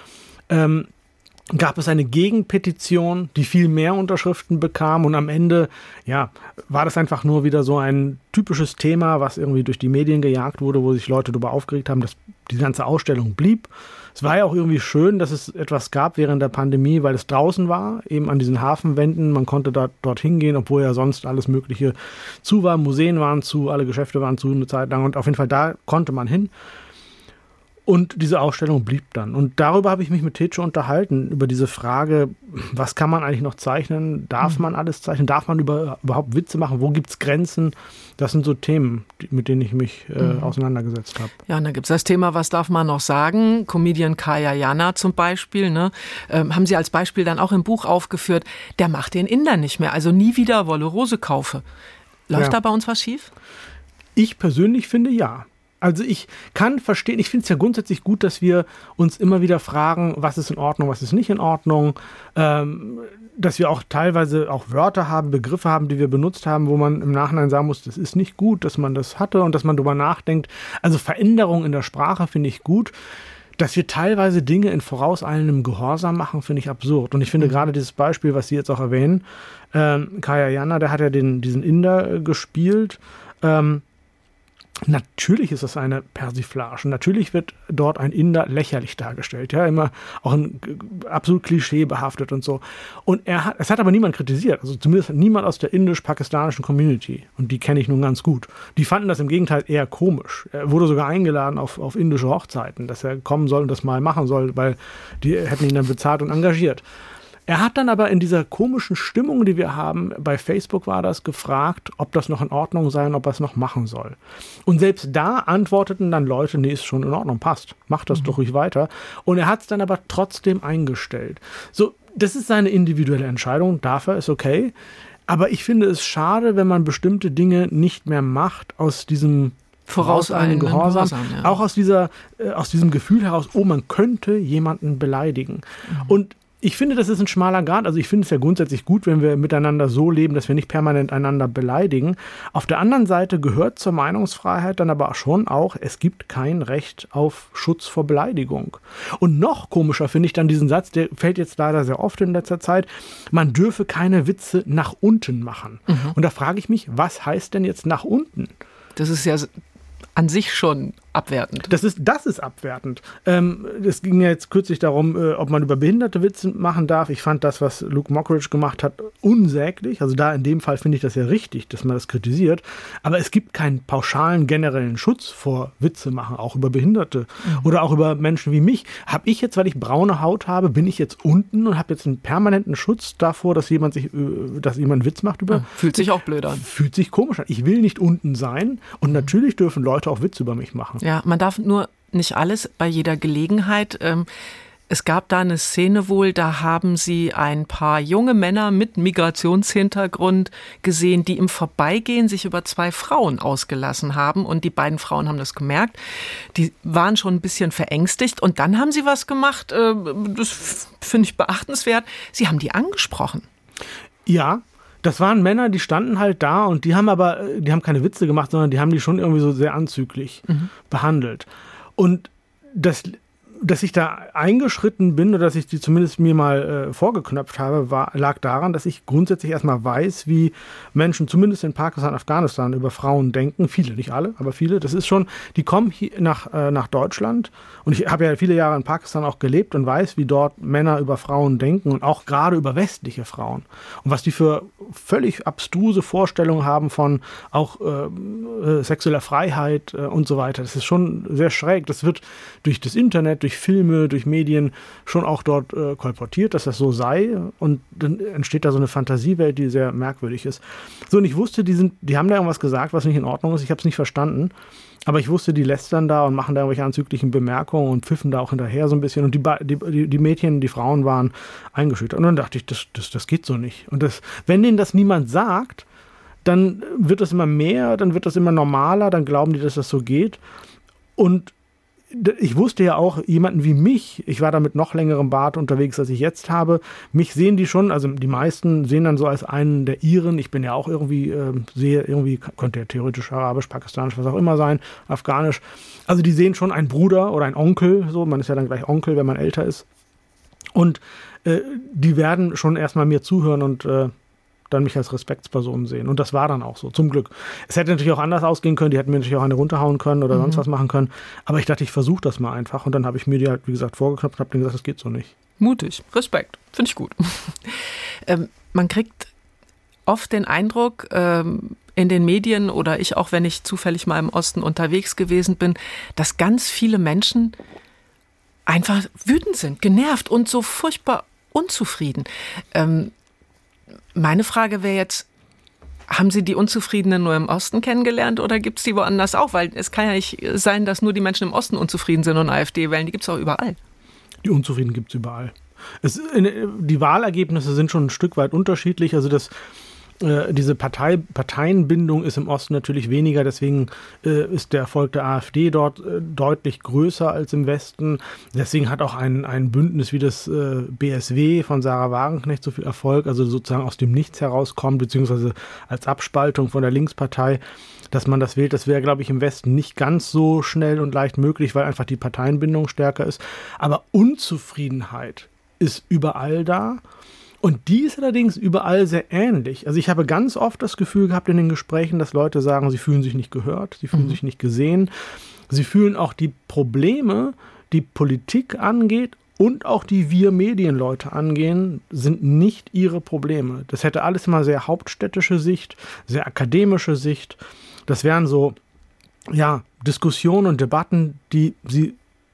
Ähm, gab es eine Gegenpetition, die viel mehr Unterschriften bekam und am Ende, ja, war das einfach nur wieder so ein typisches Thema, was irgendwie durch die Medien gejagt wurde, wo sich Leute darüber aufgeregt haben, dass die ganze Ausstellung blieb. Es war ja auch irgendwie schön, dass es etwas gab während der Pandemie, weil es draußen war, eben an diesen Hafenwänden. Man konnte da, dort hingehen, obwohl ja sonst alles Mögliche zu war. Museen waren zu, alle Geschäfte waren zu eine Zeit lang und auf jeden Fall da konnte man hin. Und diese Ausstellung blieb dann. Und darüber habe ich mich mit Tetsche unterhalten, über diese Frage, was kann man eigentlich noch zeichnen? Darf man alles zeichnen? Darf man über, überhaupt Witze machen? Wo gibt es Grenzen? Das sind so Themen, mit denen ich mich äh, mhm. auseinandergesetzt habe. Ja, und da gibt es das Thema, was darf man noch sagen? Comedian Kaya Jana zum Beispiel, ne? ähm, haben Sie als Beispiel dann auch im Buch aufgeführt, der macht den Inder nicht mehr, also nie wieder Wolle Rose kaufe. Läuft ja. da bei uns was schief? Ich persönlich finde ja. Also ich kann verstehen, ich finde es ja grundsätzlich gut, dass wir uns immer wieder fragen, was ist in Ordnung, was ist nicht in Ordnung, ähm, dass wir auch teilweise auch Wörter haben, Begriffe haben, die wir benutzt haben, wo man im Nachhinein sagen muss, das ist nicht gut, dass man das hatte und dass man darüber nachdenkt. Also Veränderung in der Sprache finde ich gut. Dass wir teilweise Dinge in vorauseilendem Gehorsam machen, finde ich absurd. Und ich finde mhm. gerade dieses Beispiel, was Sie jetzt auch erwähnen, ähm, Kaya Jana, der hat ja den, diesen Inder äh, gespielt, ähm, natürlich ist das eine Persiflage. Natürlich wird dort ein Inder lächerlich dargestellt. Ja, immer auch ein, absolut klischeebehaftet und so. Und er hat, es hat aber niemand kritisiert. Also zumindest niemand aus der indisch-pakistanischen Community. Und die kenne ich nun ganz gut. Die fanden das im Gegenteil eher komisch. Er wurde sogar eingeladen auf, auf indische Hochzeiten, dass er kommen soll und das mal machen soll, weil die hätten ihn dann bezahlt und engagiert. Er hat dann aber in dieser komischen Stimmung, die wir haben, bei Facebook war das, gefragt, ob das noch in Ordnung sei und ob er es noch machen soll. Und selbst da antworteten dann Leute, nee, ist schon in Ordnung, passt, mach das mhm. doch ruhig weiter. Und er hat es dann aber trotzdem eingestellt. So, das ist seine individuelle Entscheidung, darf er, ist okay. Aber ich finde es schade, wenn man bestimmte Dinge nicht mehr macht aus diesem vorauseilenden Gehorsam, Gehorsam ja. auch aus dieser, äh, aus diesem Gefühl heraus, oh, man könnte jemanden beleidigen. Mhm. Und ich finde, das ist ein schmaler Grat. Also ich finde es ja grundsätzlich gut, wenn wir miteinander so leben, dass wir nicht permanent einander beleidigen. Auf der anderen Seite gehört zur Meinungsfreiheit dann aber schon auch, es gibt kein Recht auf Schutz vor Beleidigung. Und noch komischer finde ich dann diesen Satz, der fällt jetzt leider sehr oft in letzter Zeit, man dürfe keine Witze nach unten machen. Mhm. Und da frage ich mich, was heißt denn jetzt nach unten? Das ist ja an sich schon abwertend. Das ist, das ist abwertend. Ähm, es ging ja jetzt kürzlich darum, äh, ob man über behinderte Witze machen darf. Ich fand das, was Luke Mockridge gemacht hat, unsäglich. Also da in dem Fall finde ich das ja richtig, dass man das kritisiert. Aber es gibt keinen pauschalen, generellen Schutz vor Witze machen, auch über Behinderte mhm. oder auch über Menschen wie mich. Habe ich jetzt, weil ich braune Haut habe, bin ich jetzt unten und habe jetzt einen permanenten Schutz davor, dass jemand sich, äh, dass jemand einen Witz macht über. Ja, fühlt sich auch blöd an. Fühlt sich komisch an. Ich will nicht unten sein und mhm. natürlich dürfen Leute auch Witze über mich machen. Ja, man darf nur nicht alles bei jeder Gelegenheit. Es gab da eine Szene wohl, da haben sie ein paar junge Männer mit Migrationshintergrund gesehen, die im Vorbeigehen sich über zwei Frauen ausgelassen haben. Und die beiden Frauen haben das gemerkt. Die waren schon ein bisschen verängstigt. Und dann haben sie was gemacht, das finde ich beachtenswert. Sie haben die angesprochen. Ja. Das waren Männer, die standen halt da und die haben aber, die haben keine Witze gemacht, sondern die haben die schon irgendwie so sehr anzüglich mhm. behandelt. Und das, dass ich da eingeschritten bin oder dass ich die zumindest mir mal äh, vorgeknöpft habe, war, lag daran, dass ich grundsätzlich erstmal weiß, wie Menschen zumindest in Pakistan, Afghanistan über Frauen denken. Viele, nicht alle, aber viele. Das ist schon, die kommen hier nach, äh, nach Deutschland und ich habe ja viele Jahre in Pakistan auch gelebt und weiß, wie dort Männer über Frauen denken und auch gerade über westliche Frauen. Und was die für völlig abstruse Vorstellungen haben von auch äh, äh, sexueller Freiheit äh, und so weiter. Das ist schon sehr schräg. Das wird durch das Internet, durch Filme, durch Medien schon auch dort äh, kolportiert, dass das so sei. Und dann entsteht da so eine Fantasiewelt, die sehr merkwürdig ist. So, und ich wusste, die, sind, die haben da irgendwas gesagt, was nicht in Ordnung ist. Ich habe es nicht verstanden. Aber ich wusste, die lästern da und machen da irgendwelche anzüglichen Bemerkungen und pfiffen da auch hinterher so ein bisschen. Und die, die, die Mädchen, die Frauen waren eingeschüchtert. Und dann dachte ich, das, das, das geht so nicht. Und das, wenn denen das niemand sagt, dann wird das immer mehr, dann wird das immer normaler, dann glauben die, dass das so geht. Und ich wusste ja auch, jemanden wie mich, ich war da mit noch längerem Bart unterwegs, als ich jetzt habe, mich sehen die schon, also die meisten sehen dann so als einen der Iren, ich bin ja auch irgendwie, äh, sehe irgendwie, könnte ja theoretisch arabisch, pakistanisch, was auch immer sein, afghanisch, also die sehen schon einen Bruder oder einen Onkel, so, man ist ja dann gleich Onkel, wenn man älter ist und äh, die werden schon erstmal mir zuhören und äh, dann mich als Respektsperson sehen. Und das war dann auch so, zum Glück. Es hätte natürlich auch anders ausgehen können, die hätten mir natürlich auch eine runterhauen können oder mhm. sonst was machen können. Aber ich dachte, ich versuche das mal einfach. Und dann habe ich mir die halt, wie gesagt, vorgeknöpft und habe denen gesagt, das geht so nicht. Mutig, Respekt, finde ich gut. ähm, man kriegt oft den Eindruck, ähm, in den Medien oder ich auch, wenn ich zufällig mal im Osten unterwegs gewesen bin, dass ganz viele Menschen einfach wütend sind, genervt und so furchtbar unzufrieden. Ähm, Meine Frage wäre jetzt, haben Sie die Unzufriedenen nur im Osten kennengelernt oder gibt es die woanders auch? Weil es kann ja nicht sein, dass nur die Menschen im Osten unzufrieden sind und AfD wählen. Die gibt es auch überall. Die Unzufriedenen gibt es überall. Es, die Wahlergebnisse sind schon ein Stück weit unterschiedlich. Also das Diese Partei, Parteienbindung ist im Osten natürlich weniger, deswegen äh, ist der Erfolg der AfD dort äh, deutlich größer als im Westen. Deswegen hat auch ein, ein Bündnis wie das äh, B S W von Sarah Wagenknecht so viel Erfolg, also sozusagen aus dem Nichts herauskommt, beziehungsweise als Abspaltung von der Linkspartei, dass man das wählt. Das wäre, glaube ich, im Westen nicht ganz so schnell und leicht möglich, weil einfach die Parteienbindung stärker ist. Aber Unzufriedenheit ist überall da. Und die ist allerdings überall sehr ähnlich. Also ich habe ganz oft das Gefühl gehabt in den Gesprächen, dass Leute sagen, sie fühlen sich nicht gehört, sie fühlen mhm. sich nicht gesehen. Sie fühlen auch die Probleme, die Politik angeht und auch die wir Medienleute angehen, sind nicht ihre Probleme. Das hätte alles immer sehr hauptstädtische Sicht, sehr akademische Sicht. Das wären so, ja, Diskussionen und Debatten, die sie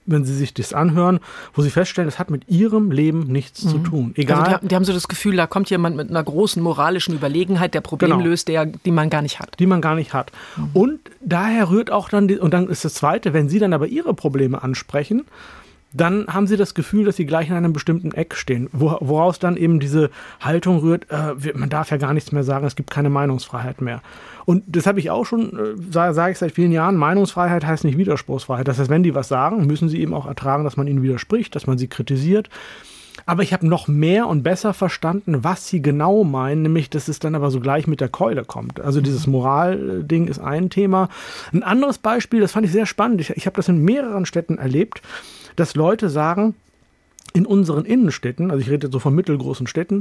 wenn Sie sich das anhören, wo Sie feststellen, es hat mit Ihrem Leben nichts mhm. zu tun. Egal. Also die, die haben so das Gefühl, da kommt jemand mit einer großen moralischen Überlegenheit, der Probleme genau. löst, der, die man gar nicht hat. Die man gar nicht hat. Mhm. Und daher rührt auch dann, die, und dann ist das Zweite, wenn Sie dann aber Ihre Probleme ansprechen, dann haben Sie das Gefühl, dass Sie gleich in einem bestimmten Eck stehen, woraus dann eben diese Haltung rührt, äh, man darf ja gar nichts mehr sagen, es gibt keine Meinungsfreiheit mehr. Und das habe ich auch schon, äh, sage sag ich seit vielen Jahren, Meinungsfreiheit heißt nicht Widerspruchsfreiheit. Das heißt, wenn die was sagen, müssen sie eben auch ertragen, dass man ihnen widerspricht, dass man sie kritisiert. Aber ich habe noch mehr und besser verstanden, was sie genau meinen, nämlich, dass es dann aber so gleich mit der Keule kommt. Also dieses Moralding ist ein Thema. Ein anderes Beispiel, das fand ich sehr spannend, ich, ich habe das in mehreren Städten erlebt, dass Leute sagen, in unseren Innenstädten, also ich rede jetzt so von mittelgroßen Städten,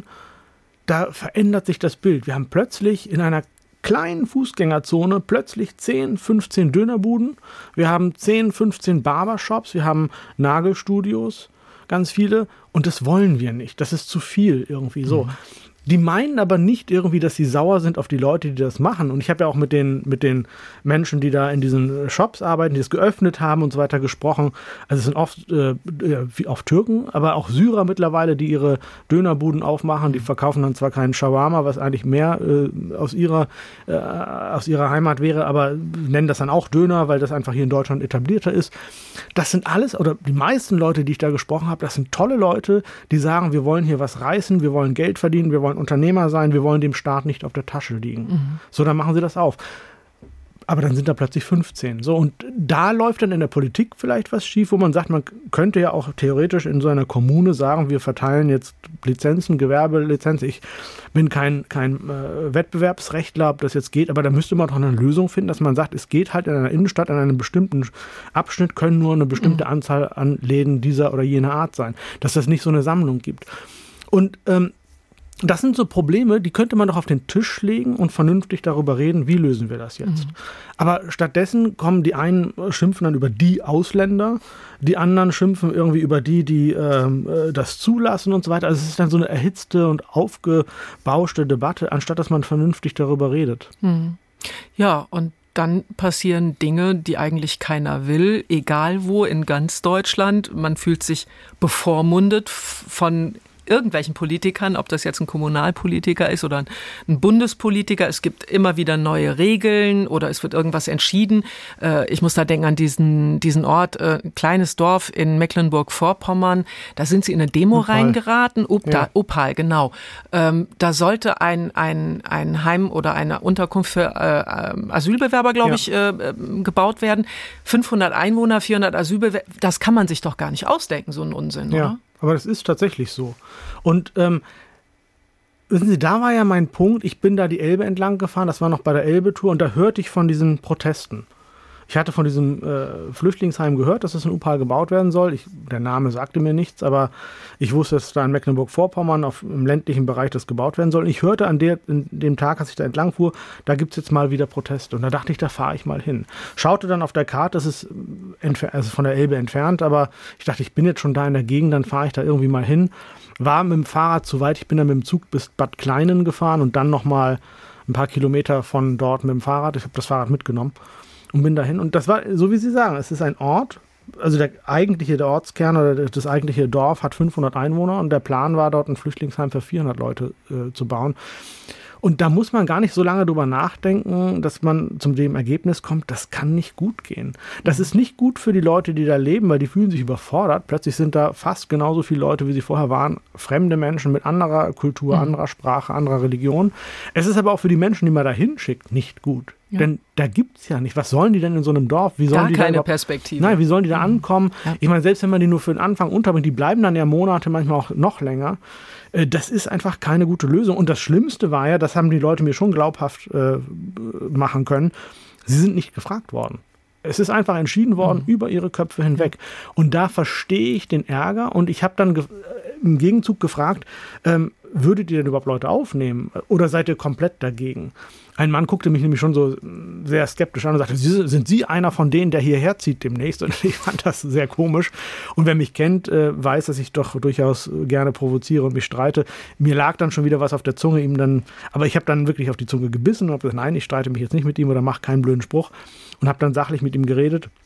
da verändert sich das Bild. Wir haben plötzlich in einer kleinen Fußgängerzone plötzlich zehn, fünfzehn Dönerbuden, wir haben zehn, fünfzehn Barbershops, wir haben Nagelstudios, ganz viele, und das wollen wir nicht. Das ist zu viel irgendwie so. Mhm. Die meinen aber nicht irgendwie, dass sie sauer sind auf die Leute, die das machen. Und ich habe ja auch mit den, mit den Menschen, die da in diesen Shops arbeiten, die das geöffnet haben und so weiter gesprochen. Also es sind oft äh, wie oft Türken, aber auch Syrer mittlerweile, die ihre Dönerbuden aufmachen. Die verkaufen dann zwar keinen Shawarma, was eigentlich mehr äh, aus ihrer, äh, aus ihrer Heimat wäre, aber nennen das dann auch Döner, weil das einfach hier in Deutschland etablierter ist. Das sind alles, oder die meisten Leute, die ich da gesprochen habe, das sind tolle Leute, die sagen, wir wollen hier was reißen, wir wollen Geld verdienen, wir wollen Unternehmer sein, wir wollen dem Staat nicht auf der Tasche liegen. Mhm. So, dann machen sie das auf. Aber dann sind da plötzlich fünfzehn. So, und da läuft dann in der Politik vielleicht was schief, wo man sagt, man könnte ja auch theoretisch in so einer Kommune sagen, wir verteilen jetzt Lizenzen, Gewerbelizenzen. Ich bin kein, kein äh, Wettbewerbsrechtler, ob das jetzt geht, aber da müsste man doch eine Lösung finden, dass man sagt, es geht halt in einer Innenstadt, in einem bestimmten Abschnitt können nur eine bestimmte mhm. Anzahl an Läden dieser oder jener Art sein. Dass das nicht so eine Sammlung gibt. Und ähm, das sind so Probleme, die könnte man doch auf den Tisch legen und vernünftig darüber reden, wie lösen wir das jetzt. Mhm. Aber stattdessen kommen die einen, schimpfen dann über die Ausländer, die anderen schimpfen irgendwie über die, die ähm, das zulassen und so weiter. Also es ist dann so eine erhitzte und aufgebauschte Debatte, anstatt dass man vernünftig darüber redet. Mhm. Ja, und dann passieren Dinge, die eigentlich keiner will, egal wo, in ganz Deutschland. Man fühlt sich bevormundet von irgendwelchen Politikern, ob das jetzt ein Kommunalpolitiker ist oder ein Bundespolitiker. Es gibt immer wieder neue Regeln oder es wird irgendwas entschieden. Ich muss da denken an diesen, diesen Ort, ein kleines Dorf in Mecklenburg-Vorpommern. Da sind sie in eine Demo Opal. reingeraten. Opal, ja. Opal, genau. Da sollte ein, ein, ein Heim oder eine Unterkunft für Asylbewerber, glaube ja. ich, gebaut werden. fünfhundert Einwohner, vierhundert Asylbewerber. Das kann man sich doch gar nicht ausdenken, so ein Unsinn, ja. oder? Aber das ist tatsächlich so. Und ähm, wissen Sie, da war ja mein Punkt, ich bin da die Elbe entlang gefahren, das war noch bei der Elbe-Tour, und da hörte ich von diesen Protesten. Ich hatte von diesem äh, Flüchtlingsheim gehört, dass es in Opal gebaut werden soll. Ich, der Name sagte mir nichts, aber ich wusste, dass da in Mecklenburg-Vorpommern auf, im ländlichen Bereich das gebaut werden soll. Und ich hörte an der, in dem Tag, als ich da entlang fuhr, da gibt es jetzt mal wieder Proteste. Und da dachte ich, da fahre ich mal hin. Schaute dann auf der Karte, das ist entfer- also von der Elbe entfernt, aber ich dachte, ich bin jetzt schon da in der Gegend, dann fahre ich da irgendwie mal hin. War mit dem Fahrrad zu weit, ich bin dann mit dem Zug bis Bad Kleinen gefahren und dann nochmal ein paar Kilometer von dort mit dem Fahrrad. Ich habe das Fahrrad mitgenommen. Und bin dahin. Und das war, so wie Sie sagen, es ist ein Ort, also der eigentliche der Ortskern oder das eigentliche Dorf hat fünfhundert Einwohner und der Plan war, dort ein Flüchtlingsheim für vierhundert Leute äh, zu bauen. Und da muss man gar nicht so lange drüber nachdenken, dass man zu dem Ergebnis kommt, das kann nicht gut gehen. Das ist nicht gut für die Leute, die da leben, weil die fühlen sich überfordert. Plötzlich sind da fast genauso viele Leute, wie sie vorher waren, fremde Menschen mit anderer Kultur, mhm. anderer Sprache, anderer Religion. Es ist aber auch für die Menschen, die man da hinschickt, nicht gut. Ja. Denn da gibt es ja nicht. Was sollen die denn in so einem Dorf? Wie sollen Gar die keine da Perspektive. Nein, wie sollen die da ankommen? Ja. Ich meine, selbst wenn man die nur für den Anfang unterbringt, die bleiben dann ja Monate, manchmal auch noch länger. Das ist einfach keine gute Lösung. Und das Schlimmste war ja, das haben die Leute mir schon glaubhaft äh, machen können, sie sind nicht gefragt worden. Es ist einfach entschieden worden mhm. über ihre Köpfe hinweg. Und da verstehe ich den Ärger. Und ich habe dann ge- im Gegenzug gefragt, ähm, würdet ihr denn überhaupt Leute aufnehmen? Oder seid ihr komplett dagegen? Ein Mann guckte mich nämlich schon so sehr skeptisch an und sagte, sind Sie einer von denen, der hierher zieht demnächst? Und ich fand das sehr komisch. Und wer mich kennt, weiß, dass ich doch durchaus gerne provoziere und mich streite. Mir lag dann schon wieder was auf der Zunge, ihm dann, aber ich habe dann wirklich auf die Zunge gebissen und habe gesagt, nein, ich streite mich jetzt nicht mit ihm oder mache keinen blöden Spruch. Und habe dann sachlich mit ihm geredet.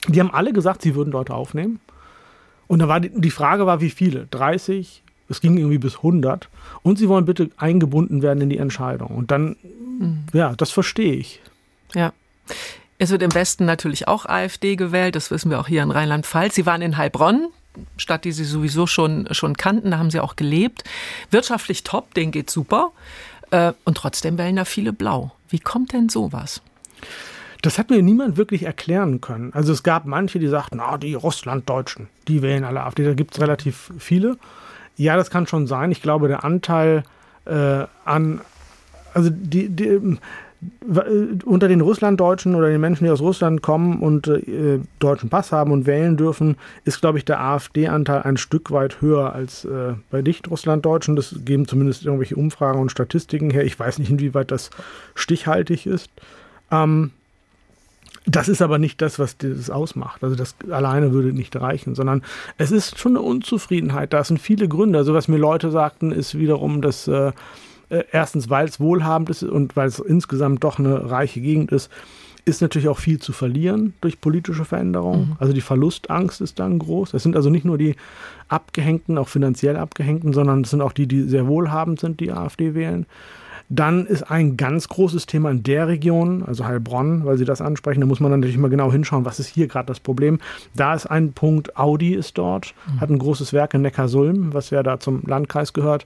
Die haben alle gesagt, sie würden Leute aufnehmen. Und da war die, die Frage war, wie viele? dreißig? Es ging irgendwie bis hundert. Und sie wollen bitte eingebunden werden in die Entscheidung. Und dann, mhm. ja, das verstehe ich. Ja. Es wird im Westen natürlich auch AfD gewählt. Das wissen wir auch hier in Rheinland-Pfalz. Sie waren in Heilbronn, Stadt, die Sie sowieso schon, schon kannten. Da haben Sie auch gelebt. Wirtschaftlich top, denen geht's super. Und trotzdem wählen da viele blau. Wie kommt denn sowas? Das hat mir niemand wirklich erklären können. Also es gab manche, die sagten, na, die Russlanddeutschen, die wählen alle AfD. Da gibt es relativ viele. Ja, das kann schon sein. Ich glaube, der Anteil äh, an, also die, die äh, unter den Russlanddeutschen oder den Menschen, die aus Russland kommen und äh, deutschen Pass haben und wählen dürfen, ist, glaube ich, der AfD-Anteil ein Stück weit höher als äh, bei Nicht-Russlanddeutschen. Das geben zumindest irgendwelche Umfragen und Statistiken her. Ich weiß nicht, inwieweit das stichhaltig ist. Ähm, Das ist aber nicht das, was das ausmacht. Also das alleine würde nicht reichen, sondern es ist schon eine Unzufriedenheit. Da sind viele Gründe. Also was mir Leute sagten, ist wiederum, dass äh, erstens, weil es wohlhabend ist und weil es insgesamt doch eine reiche Gegend ist, ist natürlich auch viel zu verlieren durch politische Veränderungen. Mhm. Also die Verlustangst ist dann groß. Das sind also nicht nur die Abgehängten, auch finanziell Abgehängten, sondern es sind auch die, die sehr wohlhabend sind, die AfD wählen. Dann ist ein ganz großes Thema in der Region, also Heilbronn, weil Sie das ansprechen, da muss man dann natürlich mal genau hinschauen, was ist hier gerade das Problem. Da ist ein Punkt, Audi ist dort, mhm. hat ein großes Werk in Neckarsulm, was ja da zum Landkreis gehört.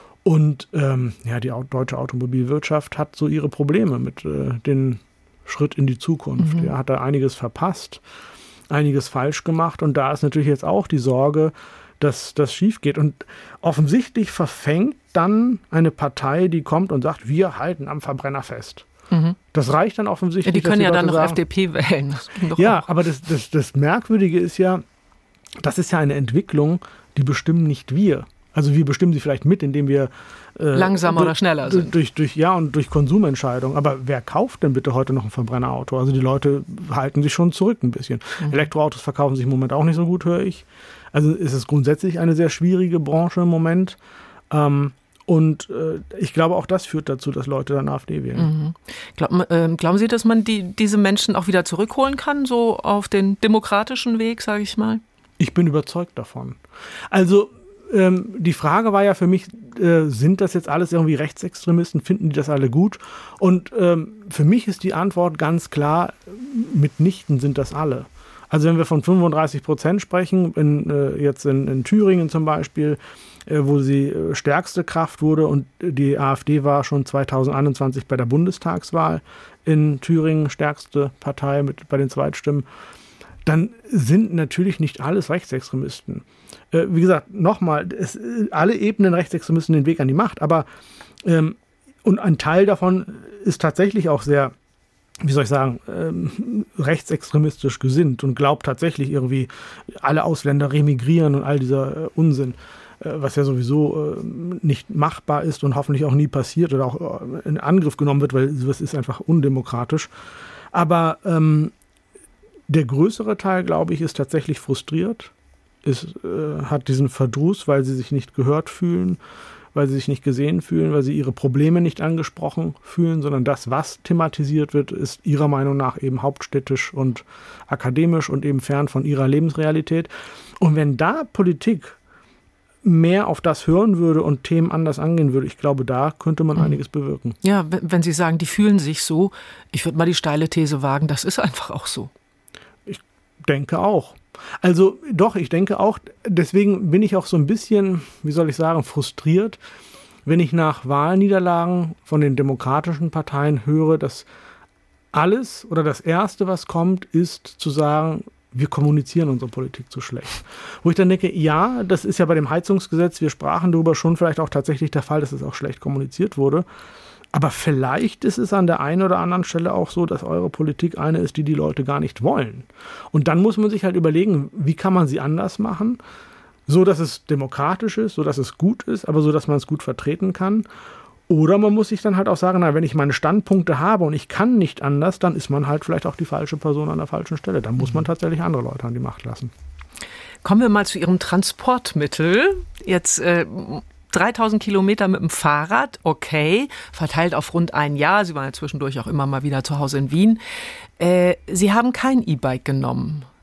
Und ähm, ja, die deutsche Automobilwirtschaft hat so ihre Probleme mit äh, dem Schritt in die Zukunft. Mhm. Ja, hat da einiges verpasst, einiges falsch gemacht. Und da ist natürlich jetzt auch die Sorge, dass das schief geht. Und offensichtlich verfängt dann eine Partei, die kommt und sagt, wir halten am Verbrenner fest. Mhm. Das reicht dann offensichtlich. Ja, die können die ja dann noch sagen, F D P wählen. Ja, auch. aber das, das, das Merkwürdige ist ja, das ist ja eine Entwicklung, die bestimmen nicht wir. Also wir bestimmen sie vielleicht mit, indem wir äh, langsamer oder schneller sind. Durch, durch, ja, und durch Konsumentscheidungen. Aber wer kauft denn bitte heute noch ein Verbrennerauto? Also die Leute halten sich schon zurück ein bisschen. Mhm. Elektroautos verkaufen sich im Moment auch nicht so gut, höre ich. Also ist es grundsätzlich eine sehr schwierige Branche im Moment. Ähm, und äh, ich glaube, auch das führt dazu, dass Leute dann AfD wählen. Mhm. Glaub, äh, glauben Sie, dass man die, diese Menschen auch wieder zurückholen kann, so auf den demokratischen Weg, sage ich mal? Ich bin überzeugt davon. Also ähm, die Frage war ja für mich, äh, sind das jetzt alles irgendwie Rechtsextremisten? Finden die das alle gut? Und ähm, für mich ist die Antwort ganz klar, mitnichten sind das alle. Also wenn wir von fünfunddreißig Prozent sprechen, in, äh, jetzt in, in Thüringen zum Beispiel, äh, wo sie äh, stärkste Kraft wurde und die AfD war schon zweitausendeinundzwanzig bei der Bundestagswahl in Thüringen stärkste Partei mit bei den Zweitstimmen, dann sind natürlich nicht alles Rechtsextremisten. Äh, wie gesagt, nochmal, es, alle Ebenen Rechtsextremisten den Weg an die Macht, aber ähm, und ein Teil davon ist tatsächlich auch sehr, wie soll ich sagen, ähm, rechtsextremistisch gesinnt und glaubt tatsächlich irgendwie, alle Ausländer remigrieren und all dieser äh, Unsinn, äh, was ja sowieso äh, nicht machbar ist und hoffentlich auch nie passiert oder auch äh, in Angriff genommen wird, weil sowas ist einfach undemokratisch. Aber ähm, der größere Teil, glaube ich, ist tatsächlich frustriert, ist, äh, hat diesen Verdruss, weil sie sich nicht gehört fühlen, weil sie sich nicht gesehen fühlen, weil sie ihre Probleme nicht angesprochen fühlen, sondern das, was thematisiert wird, ist ihrer Meinung nach eben hauptstädtisch und akademisch und eben fern von ihrer Lebensrealität. Und wenn da Politik mehr auf das hören würde und Themen anders angehen würde, ich glaube, da könnte man mhm. einiges bewirken. Ja, wenn Sie sagen, die fühlen sich so, ich würde mal die steile These wagen, das ist einfach auch so. Ich denke auch. Also doch, ich denke auch, deswegen bin ich auch so ein bisschen, wie soll ich sagen, frustriert, wenn ich nach Wahlniederlagen von den demokratischen Parteien höre, dass alles oder das Erste, was kommt, ist zu sagen, wir kommunizieren unsere Politik zu schlecht. Wo ich dann denke, ja, das ist ja bei dem Heizungsgesetz, wir sprachen darüber, schon vielleicht auch tatsächlich der Fall, dass es auch schlecht kommuniziert wurde. Aber vielleicht ist es an der einen oder anderen Stelle auch so, dass eure Politik eine ist, die die Leute gar nicht wollen. Und dann muss man sich halt überlegen, wie kann man sie anders machen, so dass es demokratisch ist, so dass es gut ist, aber so dass man es gut vertreten kann. Oder man muss sich dann halt auch sagen, na, wenn ich meine Standpunkte habe und ich kann nicht anders, dann ist man halt vielleicht auch die falsche Person an der falschen Stelle. Dann muss man tatsächlich andere Leute an die Macht lassen. Kommen wir mal zu Ihrem Transportmittel. Jetzt äh dreitausend Kilometer mit dem Fahrrad, okay, verteilt auf rund ein Jahr. Sie waren ja zwischendurch auch immer mal wieder zu Hause in Wien. Äh, Sie haben kein E-Bike genommen.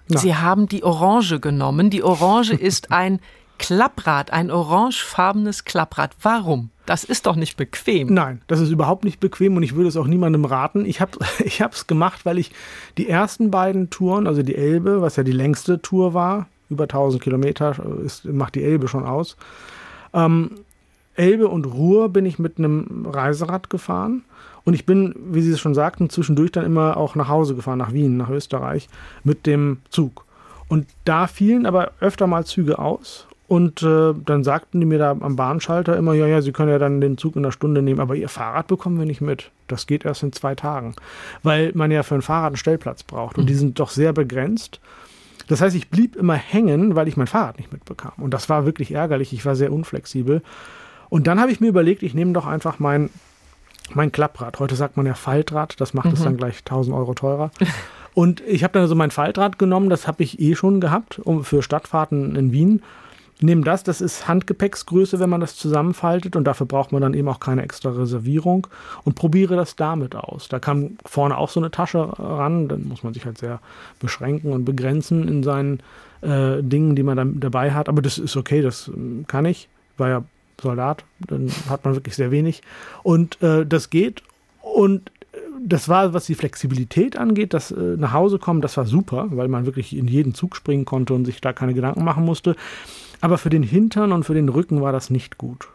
Na. Sie haben die Orange genommen. Die Orange ist ein Klapprad, ein orangefarbenes Klapprad. Warum? Das ist doch nicht bequem. Nein, das ist überhaupt nicht bequem und ich würde es auch niemandem raten. Ich habe ich habe es gemacht, weil ich die ersten beiden Touren, also die Elbe, was ja die längste Tour war, über tausend Kilometer, ist, macht die Elbe schon aus. Ähm, Elbe und Ruhr bin ich mit einem Reiserad gefahren und ich bin, wie Sie es schon sagten, zwischendurch dann immer auch nach Hause gefahren, nach Wien, nach Österreich, mit dem Zug. Und da fielen aber öfter mal Züge aus. Und äh, dann sagten die mir da am Bahnschalter immer, ja, ja, Sie können ja dann den Zug in einer Stunde nehmen, aber Ihr Fahrrad bekommen wir nicht mit. Das geht erst in zwei Tagen, weil man ja für ein Fahrrad einen Stellplatz braucht. Und mhm. die sind doch sehr begrenzt. Das heißt, ich blieb immer hängen, weil ich mein Fahrrad nicht mitbekam. Und das war wirklich ärgerlich. Ich war sehr unflexibel. Und dann habe ich mir überlegt, ich nehme doch einfach mein, mein Klapprad. Heute sagt man ja Faltrad, das macht mhm. es dann gleich tausend Euro teurer. Und ich habe dann also mein Faltrad genommen, das habe ich eh schon gehabt, um für Stadtfahrten in Wien. Nehmen das, das ist Handgepäcksgröße, wenn man das zusammenfaltet und dafür braucht man dann eben auch keine extra Reservierung und probiere das damit aus. Da kam vorne auch so eine Tasche ran, dann muss man sich halt sehr beschränken und begrenzen in seinen äh, Dingen, die man dann dabei hat, aber das ist okay, das kann ich, war ja Soldat, dann hat man wirklich sehr wenig und äh, das geht und das war, was die Flexibilität angeht, das äh, nach Hause kommen, das war super, weil man wirklich in jeden Zug springen konnte und sich da keine Gedanken machen musste. Aber für den Hintern und für den Rücken war das nicht gut.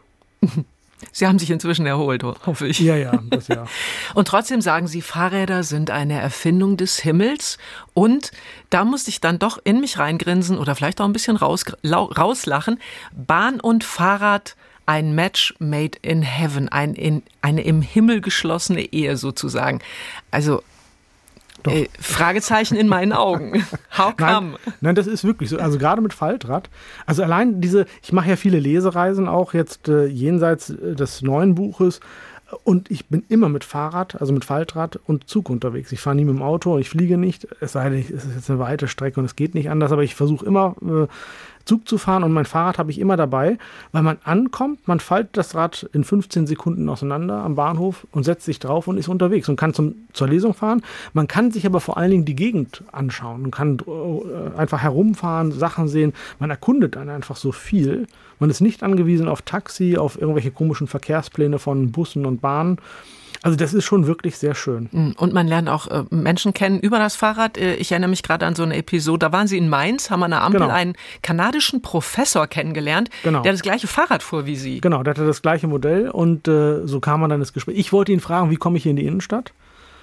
Sie haben sich inzwischen erholt, hoffe ich. Ja, ja, das ja. Und trotzdem sagen Sie, Fahrräder sind eine Erfindung des Himmels. Und da musste ich dann doch in mich reingrinsen oder vielleicht auch ein bisschen raus, rauslachen. Bahn und Fahrrad, ein Match made in heaven, ein, in, eine im Himmel geschlossene Ehe sozusagen. Also Äh, Fragezeichen in meinen Augen. How come? Nein, nein, das ist wirklich so. Also gerade mit Faltrad. Also allein diese, ich mache ja viele Lesereisen auch jetzt äh, jenseits äh, des neuen Buches. Und ich bin immer mit Fahrrad, also mit Faltrad und Zug unterwegs. Ich fahre nie mit dem Auto, ich fliege nicht. Es sei denn, es ist jetzt eine weite Strecke und es geht nicht anders. Aber ich versuche immer äh, Zug zu fahren und mein Fahrrad habe ich immer dabei, weil man ankommt, man faltet das Rad in fünfzehn Sekunden auseinander am Bahnhof und setzt sich drauf und ist unterwegs und kann zum, zur Lesung fahren. Man kann sich aber vor allen Dingen die Gegend anschauen und kann äh, einfach herumfahren, Sachen sehen. Man erkundet dann einfach so viel. Man ist nicht angewiesen auf Taxi, auf irgendwelche komischen Verkehrspläne von Bussen und Bahnen. Also das ist schon wirklich sehr schön. Und man lernt auch äh, Menschen kennen über das Fahrrad. Ich erinnere mich gerade an so eine Episode, da waren Sie in Mainz, haben an der Ampel genau. einen kanadischen Professor kennengelernt, genau. der das gleiche Fahrrad fuhr wie Sie. Genau, der hatte das gleiche Modell und äh, so kam man dann ins Gespräch. Ich wollte ihn fragen, wie komme ich hier in die Innenstadt?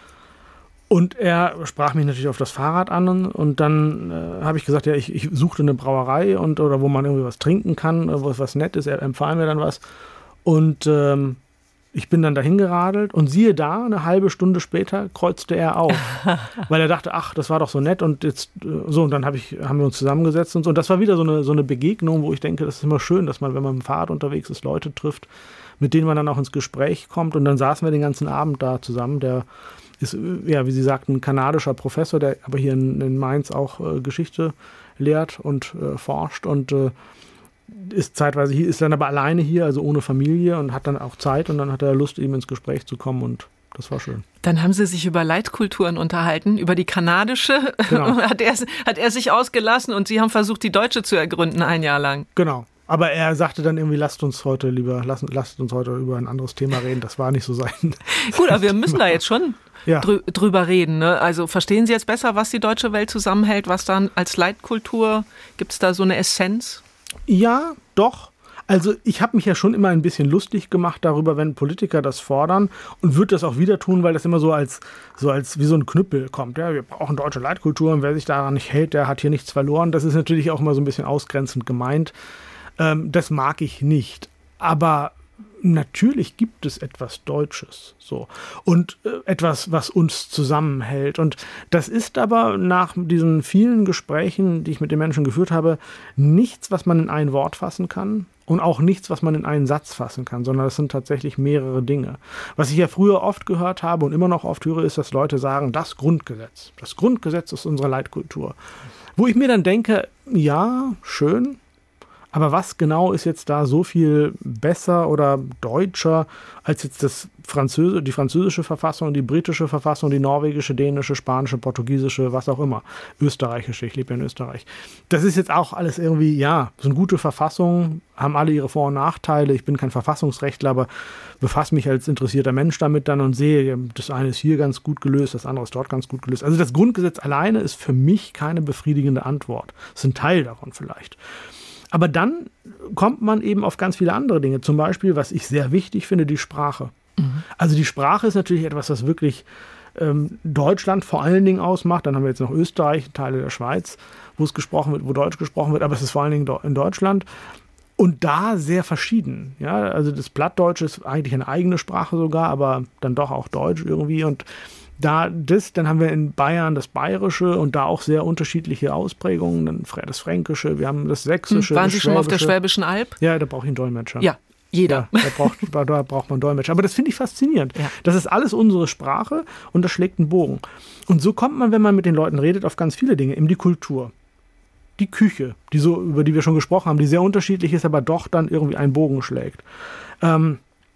Und er sprach mich natürlich auf das Fahrrad an und, und dann äh, habe ich gesagt, ja, ich, ich suchte eine Brauerei und oder wo man irgendwie was trinken kann, wo es was nett ist, er empfahl mir dann was. Und ähm, ich bin dann dahin geradelt und siehe da, eine halbe Stunde später kreuzte er auf, weil er dachte, ach, das war doch so nett und jetzt so und dann hab ich, haben wir uns zusammengesetzt und so und das war wieder so eine, so eine Begegnung, wo ich denke, das ist immer schön, dass man, wenn man mit dem Fahrrad unterwegs ist, Leute trifft, mit denen man dann auch ins Gespräch kommt und dann saßen wir den ganzen Abend da zusammen, der ist, ja, wie Sie sagten, ein kanadischer Professor, der aber hier in, in Mainz auch äh, Geschichte lehrt und äh, forscht und äh, ist zeitweise hier, ist dann aber alleine hier, also ohne Familie und hat dann auch Zeit und dann hat er Lust, eben ins Gespräch zu kommen und das war schön. Dann haben Sie sich über Leitkulturen unterhalten, über die kanadische genau. hat, er, hat er sich ausgelassen und Sie haben versucht, die deutsche zu ergründen ein Jahr lang. Genau. Aber er sagte dann irgendwie, lasst uns heute lieber, lasst, lasst uns heute über ein anderes Thema reden. Das war nicht so sein. Gut, aber wir müssen da jetzt schon ja. drü- drüber reden. Ne? Also verstehen Sie jetzt besser, was die deutsche Welt zusammenhält, was dann als Leitkultur, gibt es da so eine Essenz? Ja, doch. Also ich habe mich ja schon immer ein bisschen lustig gemacht darüber, wenn Politiker das fordern und würde das auch wieder tun, weil das immer so als, so als wie so ein Knüppel kommt. Ja, wir brauchen deutsche Leitkultur und wer sich daran nicht hält, der hat hier nichts verloren. Das ist natürlich auch immer so ein bisschen ausgrenzend gemeint. Ähm, das mag ich nicht. Aber natürlich gibt es etwas Deutsches so und äh, etwas, was uns zusammenhält. Und das ist aber nach diesen vielen Gesprächen, die ich mit den Menschen geführt habe, nichts, was man in ein Wort fassen kann und auch nichts, was man in einen Satz fassen kann, sondern das sind tatsächlich mehrere Dinge. Was ich ja früher oft gehört habe und immer noch oft höre, ist, dass Leute sagen, das Grundgesetz. Das Grundgesetz ist unsere Leitkultur. Wo ich mir dann denke, ja, schön, Aber was genau ist jetzt da so viel besser oder deutscher als jetzt das Französ- die französische Verfassung, die britische Verfassung, die norwegische, dänische, spanische, portugiesische, was auch immer. Österreichische, ich lebe ja in Österreich. Das ist jetzt auch alles irgendwie, ja, so eine gute Verfassung, haben alle ihre Vor- und Nachteile. Ich bin kein Verfassungsrechtler, aber befasse mich als interessierter Mensch damit dann und sehe, das eine ist hier ganz gut gelöst, das andere ist dort ganz gut gelöst. Also das Grundgesetz alleine ist für mich keine befriedigende Antwort. Das ist ein Teil davon vielleicht. Aber dann kommt man eben auf ganz viele andere Dinge. Zum Beispiel, was ich sehr wichtig finde, die Sprache. Mhm. Also die Sprache ist natürlich etwas, was wirklich ähm, Deutschland vor allen Dingen ausmacht. Dann haben wir jetzt noch Österreich, Teile der Schweiz, wo es gesprochen wird, wo Deutsch gesprochen wird. Aber es ist vor allen Dingen in Deutschland. Und da sehr verschieden. Ja, also das Plattdeutsche ist eigentlich eine eigene Sprache sogar, aber dann doch auch Deutsch irgendwie. Und da das, dann haben wir in Bayern das Bayerische und da auch sehr unterschiedliche Ausprägungen. Dann das Fränkische, wir haben das Sächsische. Hm, waren das Sie schon mal auf der Schwäbischen Alb? Ja, da brauche ich einen Dolmetscher. Ja, jeder. Ja, da, braucht, da braucht man einen Dolmetscher. Aber das finde ich faszinierend. Ja. Das ist alles unsere Sprache und das schlägt einen Bogen. Und so kommt man, wenn man mit den Leuten redet, auf ganz viele Dinge. Eben die Kultur. Die Küche, die so, über die wir schon gesprochen haben, die sehr unterschiedlich ist, aber doch dann irgendwie einen Bogen schlägt. Ähm,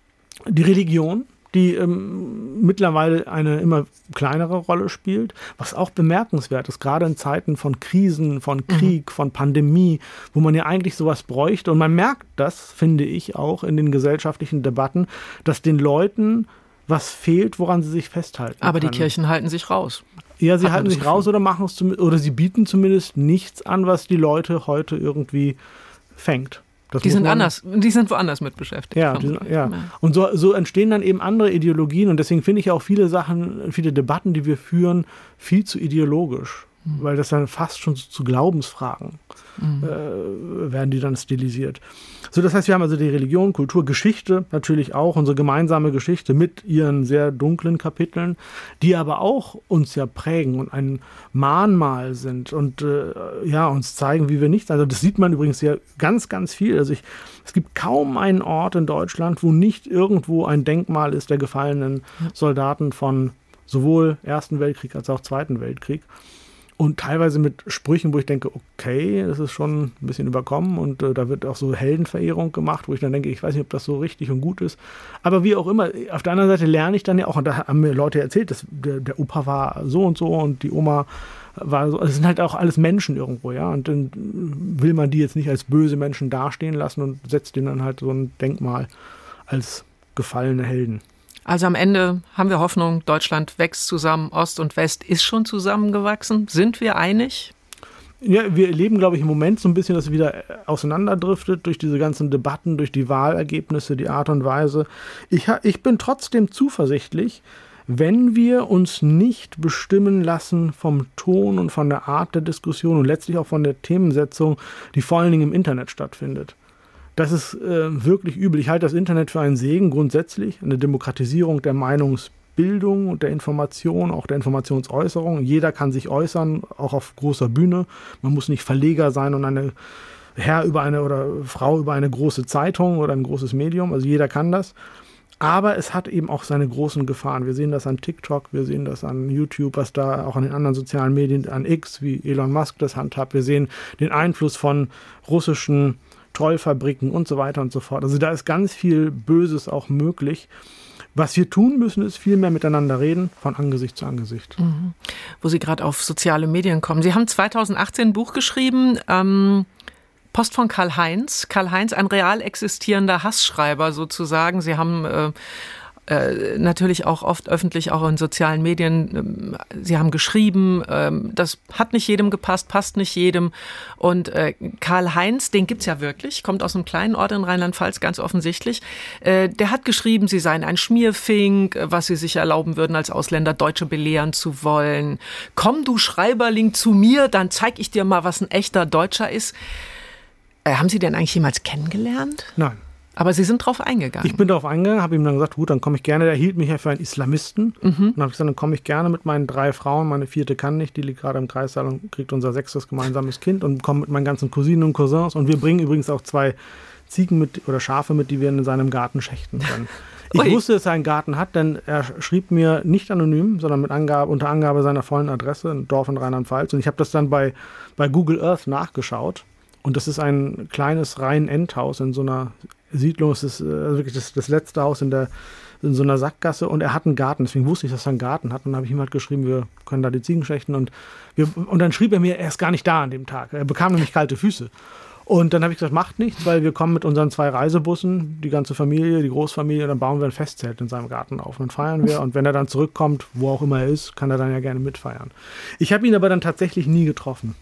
die Religion, die ähm, mittlerweile eine immer kleinere Rolle spielt, was auch bemerkenswert ist, gerade in Zeiten von Krisen, von Krieg, mhm. von Pandemie, wo man ja eigentlich sowas bräuchte. Und man merkt das, finde ich, auch in den gesellschaftlichen Debatten, dass den Leuten was fehlt, woran sie sich festhalten Aber können. Die Kirchen halten sich raus. Ja, sie halten sich raus oder machen es zum, oder sie bieten zumindest nichts an, was die Leute heute irgendwie fängt. Das die sind anders, die sind woanders mit beschäftigt. Ja, die sind, ja. Und so, so entstehen dann eben andere Ideologien und deswegen finde ich auch viele Sachen, viele Debatten, die wir führen, viel zu ideologisch, mhm. weil das dann fast schon zu, zu Glaubensfragen mhm. äh, werden die dann stilisiert. So, das heißt, wir haben also die Religion, Kultur, Geschichte natürlich auch, unsere gemeinsame Geschichte mit ihren sehr dunklen Kapiteln, die aber auch uns ja prägen und ein Mahnmal sind und äh, ja, uns zeigen, wie wir nicht, also das sieht man übrigens ja ganz, ganz viel. Also ich, es gibt kaum einen Ort in Deutschland, wo nicht irgendwo ein Denkmal ist der gefallenen Soldaten von sowohl Ersten Weltkrieg als auch Zweiten Weltkrieg. Und teilweise mit Sprüchen, wo ich denke, okay, das ist schon ein bisschen überkommen und äh, da wird auch so Heldenverehrung gemacht, wo ich dann denke, ich weiß nicht, ob das so richtig und gut ist. Aber wie auch immer, auf der anderen Seite lerne ich dann ja auch, und da haben mir Leute erzählt, dass der, der Opa war so und so und die Oma war so. Es sind halt auch alles Menschen irgendwo, ja. Und dann will man die jetzt nicht als böse Menschen dastehen lassen und setzt denen dann halt so ein Denkmal als gefallene Helden. Also am Ende haben wir Hoffnung, Deutschland wächst zusammen, Ost und West ist schon zusammengewachsen. Sind wir einig? Ja, wir erleben, glaube ich, im Moment so ein bisschen, dass es wieder auseinanderdriftet durch diese ganzen Debatten, durch die Wahlergebnisse, die Art und Weise. Ich, ich bin trotzdem zuversichtlich, wenn wir uns nicht bestimmen lassen vom Ton und von der Art der Diskussion und letztlich auch von der Themensetzung, die vor allen Dingen im Internet stattfindet. Das ist äh, wirklich übel. Ich halte das Internet für einen Segen grundsätzlich, eine Demokratisierung der Meinungsbildung und der Information, auch der Informationsäußerung. Jeder kann sich äußern, auch auf großer Bühne. Man muss nicht Verleger sein und eine Herr über eine oder Frau über eine große Zeitung oder ein großes Medium. Also jeder kann das. Aber es hat eben auch seine großen Gefahren. Wir sehen das an TikTok, wir sehen das an YouTube, was da auch an den anderen sozialen Medien, an X, wie Elon Musk das handhabt. Wir sehen den Einfluss von russischen Trollfabriken und so weiter und so fort. Also da ist ganz viel Böses auch möglich. Was wir tun müssen, ist viel mehr miteinander reden, von Angesicht zu Angesicht. Mhm. Wo Sie gerade auf soziale Medien kommen. Sie haben zweitausendachtzehn ein Buch geschrieben, ähm, Post von Karl-Heinz. Karl-Heinz, ein real existierender Hassschreiber sozusagen. Sie haben äh, äh, natürlich auch oft öffentlich, auch in sozialen Medien, äh, Sie haben geschrieben, äh, das hat nicht jedem gepasst, passt nicht jedem. Und äh, Karl-Heinz, den gibt's ja wirklich, kommt aus einem kleinen Ort in Rheinland-Pfalz, ganz offensichtlich. Äh, der hat geschrieben, Sie seien ein Schmierfink, was Sie sich erlauben würden, als Ausländer Deutsche belehren zu wollen. Komm, du Schreiberling, zu mir, dann zeig ich dir mal, was ein echter Deutscher ist. Äh, haben Sie den eigentlich jemals kennengelernt? Nein. Aber Sie sind drauf eingegangen. Ich bin darauf eingegangen, habe ihm dann gesagt, gut, dann komme ich gerne. Der hielt mich ja für einen Islamisten. Mhm. Und dann habe ich gesagt, dann komme ich gerne mit meinen drei Frauen. Meine vierte kann nicht, die liegt gerade im Kreissaal und kriegt unser sechstes gemeinsames Kind. Und komme mit meinen ganzen Cousinen und Cousins. Und wir bringen übrigens auch zwei Ziegen mit oder Schafe mit, die wir in seinem Garten schächten können. Ich Ui. wusste, dass er einen Garten hat, denn er schrieb mir nicht anonym, sondern mit Angabe, unter Angabe seiner vollen Adresse, ein Dorf in Rheinland-Pfalz. Und ich habe das dann bei, bei Google Earth nachgeschaut. Und das ist ein kleines Reihen-Endhaus in so einer Siedlung. Es ist äh, wirklich das, das letzte Haus in, der, in so einer Sackgasse. Und er hat einen Garten. Deswegen wusste ich, dass er einen Garten hat. Und dann habe ich ihm halt geschrieben, wir können da die Ziegen schächten. Und, wir, und dann schrieb er mir, er ist gar nicht da an dem Tag. Er bekam nämlich kalte Füße. Und dann habe ich gesagt, macht nichts, weil wir kommen mit unseren zwei Reisebussen, die ganze Familie, die Großfamilie, und dann bauen wir ein Festzelt in seinem Garten auf. Und dann feiern wir. Und wenn er dann zurückkommt, wo auch immer er ist, kann er dann ja gerne mitfeiern. Ich habe ihn aber dann tatsächlich nie getroffen.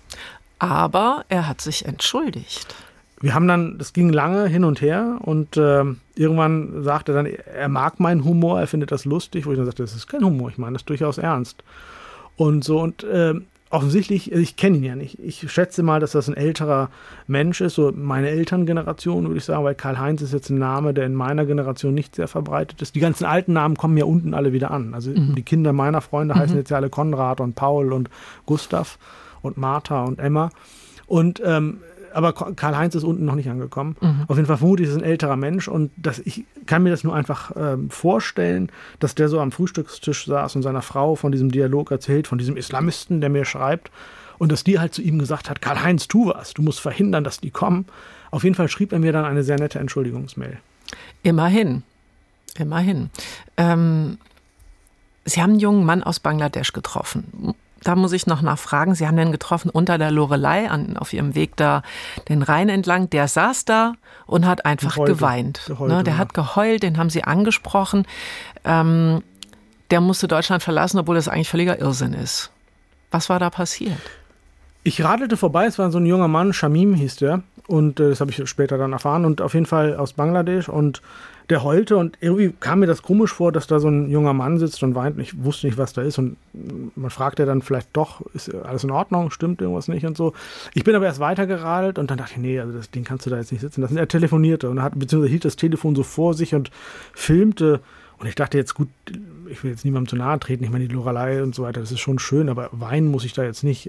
Aber er hat sich entschuldigt. Wir haben dann, das ging lange hin und her und äh, irgendwann sagte er dann, er mag meinen Humor, er findet das lustig, wo ich dann sagte, das ist kein Humor, ich meine das durchaus ernst. Und so, und äh, offensichtlich, ich kenne ihn ja nicht, ich schätze mal, dass das ein älterer Mensch ist, so meine Elterngeneration, würde ich sagen, weil Karl-Heinz ist jetzt ein Name, der in meiner Generation nicht sehr verbreitet ist. Die ganzen alten Namen kommen ja unten alle wieder an. Also mhm. die Kinder meiner Freunde mhm. heißen jetzt ja alle Konrad und Paul und Gustav und Martha und Emma. Und ähm, aber Karl-Heinz ist unten noch nicht angekommen. Mhm. Auf jeden Fall vermute ich, es ist ein älterer Mensch und das, ich kann mir das nur einfach ähm, vorstellen, dass der so am Frühstückstisch saß und seiner Frau von diesem Dialog erzählt, von diesem Islamisten, der mir schreibt, und dass die halt zu ihm gesagt hat, Karl-Heinz, tu was, du musst verhindern, dass die kommen. Auf jeden Fall schrieb er mir dann eine sehr nette Entschuldigungsmail. Immerhin, immerhin. Ähm, Sie haben einen jungen Mann aus Bangladesch getroffen. Da muss ich noch nachfragen, Sie haben den getroffen unter der Loreley an, auf Ihrem Weg da den Rhein entlang. Der saß da und hat einfach Geheute. geweint. Geheute, ne, der ja. hat geheult, den haben Sie angesprochen. Ähm, der musste Deutschland verlassen, obwohl das eigentlich völliger Irrsinn ist. Was war da passiert? Ich radelte vorbei, es war so ein junger Mann, Shamim hieß der. Und äh, das habe ich später dann erfahren. Und auf jeden Fall aus Bangladesch. Und der heulte. Und irgendwie kam mir das komisch vor, dass da so ein junger Mann sitzt und weint. Ich wusste nicht, was da ist. Und man fragte dann vielleicht doch, ist alles in Ordnung? Stimmt irgendwas nicht? Und so. Ich bin aber erst weitergeradelt. Und dann dachte ich, nee, also das Ding kannst du da jetzt nicht sitzen lassen. Er telefonierte und hat, beziehungsweise hielt das Telefon so vor sich und filmte. Und ich dachte jetzt, gut, ich will jetzt niemandem zu nahe treten, ich meine, die Loreley und so weiter, das ist schon schön, aber weinen muss ich da jetzt nicht.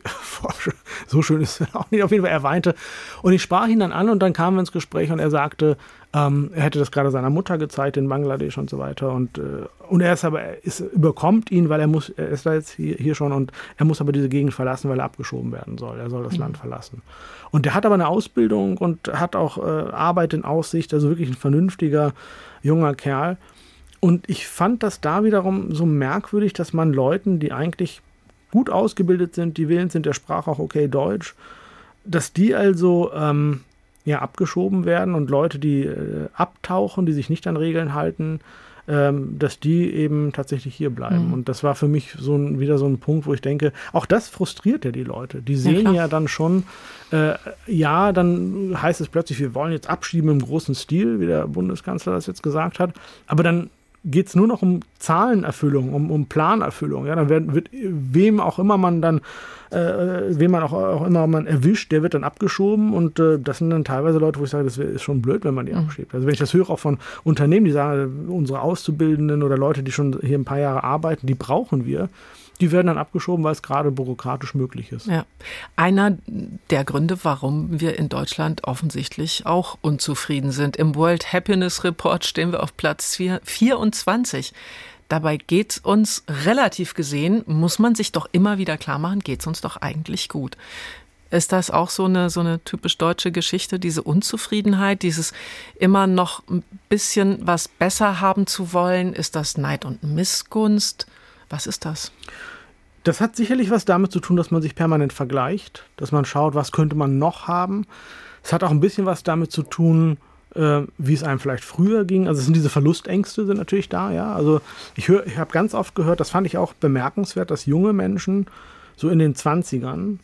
So schön ist es auch nicht. Auf jeden Fall, er weinte. Und ich sprach ihn dann an und dann kamen wir ins Gespräch und er sagte, ähm, er hätte das gerade seiner Mutter gezeigt in Bangladesch und so weiter. Und, äh, und er ist aber, es überkommt ihn, weil er muss, er ist da jetzt hier, hier schon und er muss aber diese Gegend verlassen, weil er abgeschoben werden soll. Er soll das mhm. Land verlassen. Und der hat aber eine Ausbildung und hat auch äh, Arbeit in Aussicht, also wirklich ein vernünftiger, junger Kerl. Und ich fand das da wiederum so merkwürdig, dass man Leuten, die eigentlich gut ausgebildet sind, die willens sind, der sprach auch okay Deutsch, dass die also ähm, ja, abgeschoben werden und Leute, die äh, abtauchen, die sich nicht an Regeln halten, ähm, dass die eben tatsächlich hier bleiben. Mhm. Und das war für mich so ein, wieder so ein Punkt, wo ich denke, auch das frustriert ja die Leute. Die sehen ja, ja dann schon, äh, ja, dann heißt es plötzlich, wir wollen jetzt abschieben im großen Stil, wie der Bundeskanzler das jetzt gesagt hat, aber dann geht es nur noch um Zahlenerfüllung, um, um Planerfüllung. Ja, dann wird, wird wem auch immer man dann, äh, wem man auch, auch immer man erwischt, der wird dann abgeschoben und äh, das sind dann teilweise Leute, wo ich sage, das ist schon blöd, wenn man die mhm. abschiebt. Also wenn ich das höre auch von Unternehmen, die sagen, unsere Auszubildenden oder Leute, die schon hier ein paar Jahre arbeiten, die brauchen wir. Die werden dann abgeschoben, weil es gerade bürokratisch möglich ist. Ja. Einer der Gründe, warum wir in Deutschland offensichtlich auch unzufrieden sind. Im World Happiness Report stehen wir auf Platz vierundzwanzig. Dabei geht es uns relativ gesehen, muss man sich doch immer wieder klar machen, geht es uns doch eigentlich gut. Ist das auch so eine, so eine typisch deutsche Geschichte, diese Unzufriedenheit, dieses immer noch ein bisschen was besser haben zu wollen? Ist das Neid und Missgunst? Was ist das? Das hat sicherlich was damit zu tun, dass man sich permanent vergleicht, dass man schaut, was könnte man noch haben. Es hat auch ein bisschen was damit zu tun, äh, wie es einem vielleicht früher ging. Also es sind diese Verlustängste sind natürlich da, ja. Also ich höre, ich habe ganz oft gehört, das fand ich auch bemerkenswert, dass junge Menschen so in den zwanzigern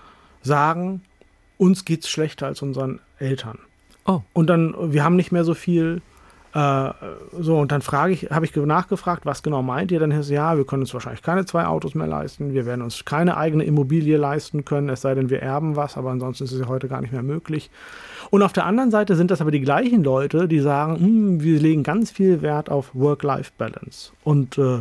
sagen, uns geht's schlechter als unseren Eltern. Oh. Und dann, wir haben nicht mehr so viel. Äh, so, und dann frage ich, habe ich nachgefragt, was genau meint ihr? Dann heißt es, ja, wir können uns wahrscheinlich keine zwei Autos mehr leisten, wir werden uns keine eigene Immobilie leisten können, es sei denn, wir erben was, aber ansonsten ist es ja heute gar nicht mehr möglich. Und auf der anderen Seite sind das aber die gleichen Leute, die sagen, wir legen ganz viel Wert auf Work-Life-Balance. Und äh,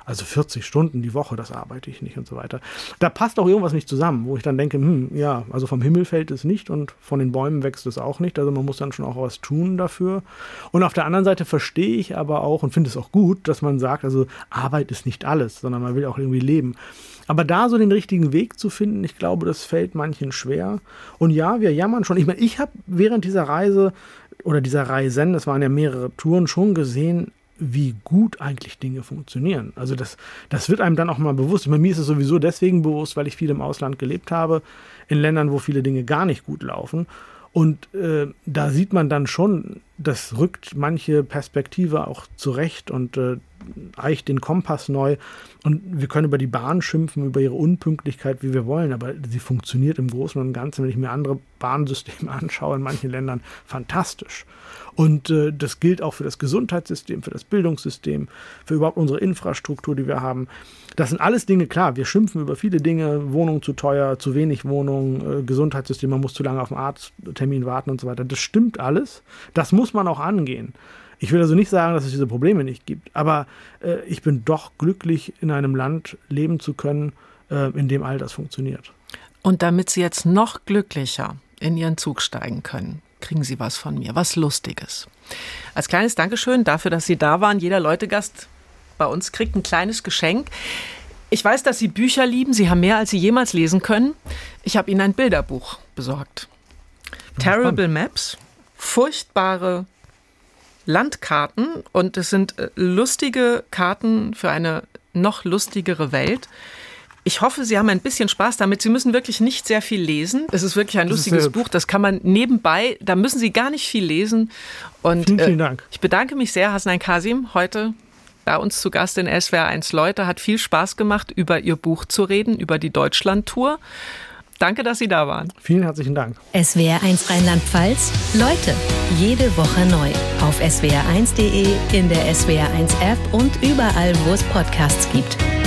Also vierzig Stunden die Woche, das arbeite ich nicht und so weiter. Da passt auch irgendwas nicht zusammen, wo ich dann denke, hm, ja, also vom Himmel fällt es nicht und von den Bäumen wächst es auch nicht. Also man muss dann schon auch was tun dafür. Und auf der anderen Seite verstehe ich aber auch und finde es auch gut, dass man sagt, also Arbeit ist nicht alles, sondern man will auch irgendwie leben. Aber da so den richtigen Weg zu finden, ich glaube, das fällt manchen schwer. Und ja, wir jammern schon. Ich meine, ich habe während dieser Reise oder dieser Reisen, das waren ja mehrere Touren, schon gesehen, wie gut eigentlich Dinge funktionieren. Also das, das wird einem dann auch mal bewusst. Ich meine, mir ist es sowieso deswegen bewusst, weil ich viel im Ausland gelebt habe, in Ländern, wo viele Dinge gar nicht gut laufen. Und äh, da sieht man dann schon, das rückt manche Perspektive auch zurecht und äh, eicht den Kompass neu. Und wir können über die Bahn schimpfen, über ihre Unpünktlichkeit, wie wir wollen, aber sie funktioniert im Großen und Ganzen, wenn ich mir andere Bahnsysteme anschaue, in manchen Ländern fantastisch. Und äh, das gilt auch für das Gesundheitssystem, für das Bildungssystem, für überhaupt unsere Infrastruktur, die wir haben. Das sind alles Dinge, klar, wir schimpfen über viele Dinge, Wohnungen zu teuer, zu wenig Wohnungen, äh, Gesundheitssystem, man muss zu lange auf einen Arzttermin warten und so weiter. Das stimmt alles, das muss man auch angehen. Ich will also nicht sagen, dass es diese Probleme nicht gibt, aber äh, ich bin doch glücklich, in einem Land leben zu können, äh, in dem all das funktioniert. Und damit Sie jetzt noch glücklicher in Ihren Zug steigen können, kriegen Sie was von mir, was Lustiges. Als kleines Dankeschön dafür, dass Sie da waren. Jeder Leutegast bei uns kriegt ein kleines Geschenk. Ich weiß, dass Sie Bücher lieben. Sie haben mehr, als Sie jemals lesen können. Ich habe Ihnen ein Bilderbuch besorgt. Terrible Maps, furchtbare Landkarten. Und es sind lustige Karten für eine noch lustigere Welt. Ich hoffe, Sie haben ein bisschen Spaß damit. Sie müssen wirklich nicht sehr viel lesen. Es ist wirklich ein das lustiges Buch. Das kann man nebenbei, da müssen Sie gar nicht viel lesen. Und, vielen, vielen Dank. Äh, ich bedanke mich sehr, Hasnain Kasim, heute bei uns zu Gast in S W R eins Leute. Hat viel Spaß gemacht, über Ihr Buch zu reden, über die Deutschland-Tour. Danke, dass Sie da waren. Vielen herzlichen Dank. S W R eins Rheinland-Pfalz, Leute, jede Woche neu. Auf S W R eins punkt de, in der S W R eins App und überall, wo es Podcasts gibt.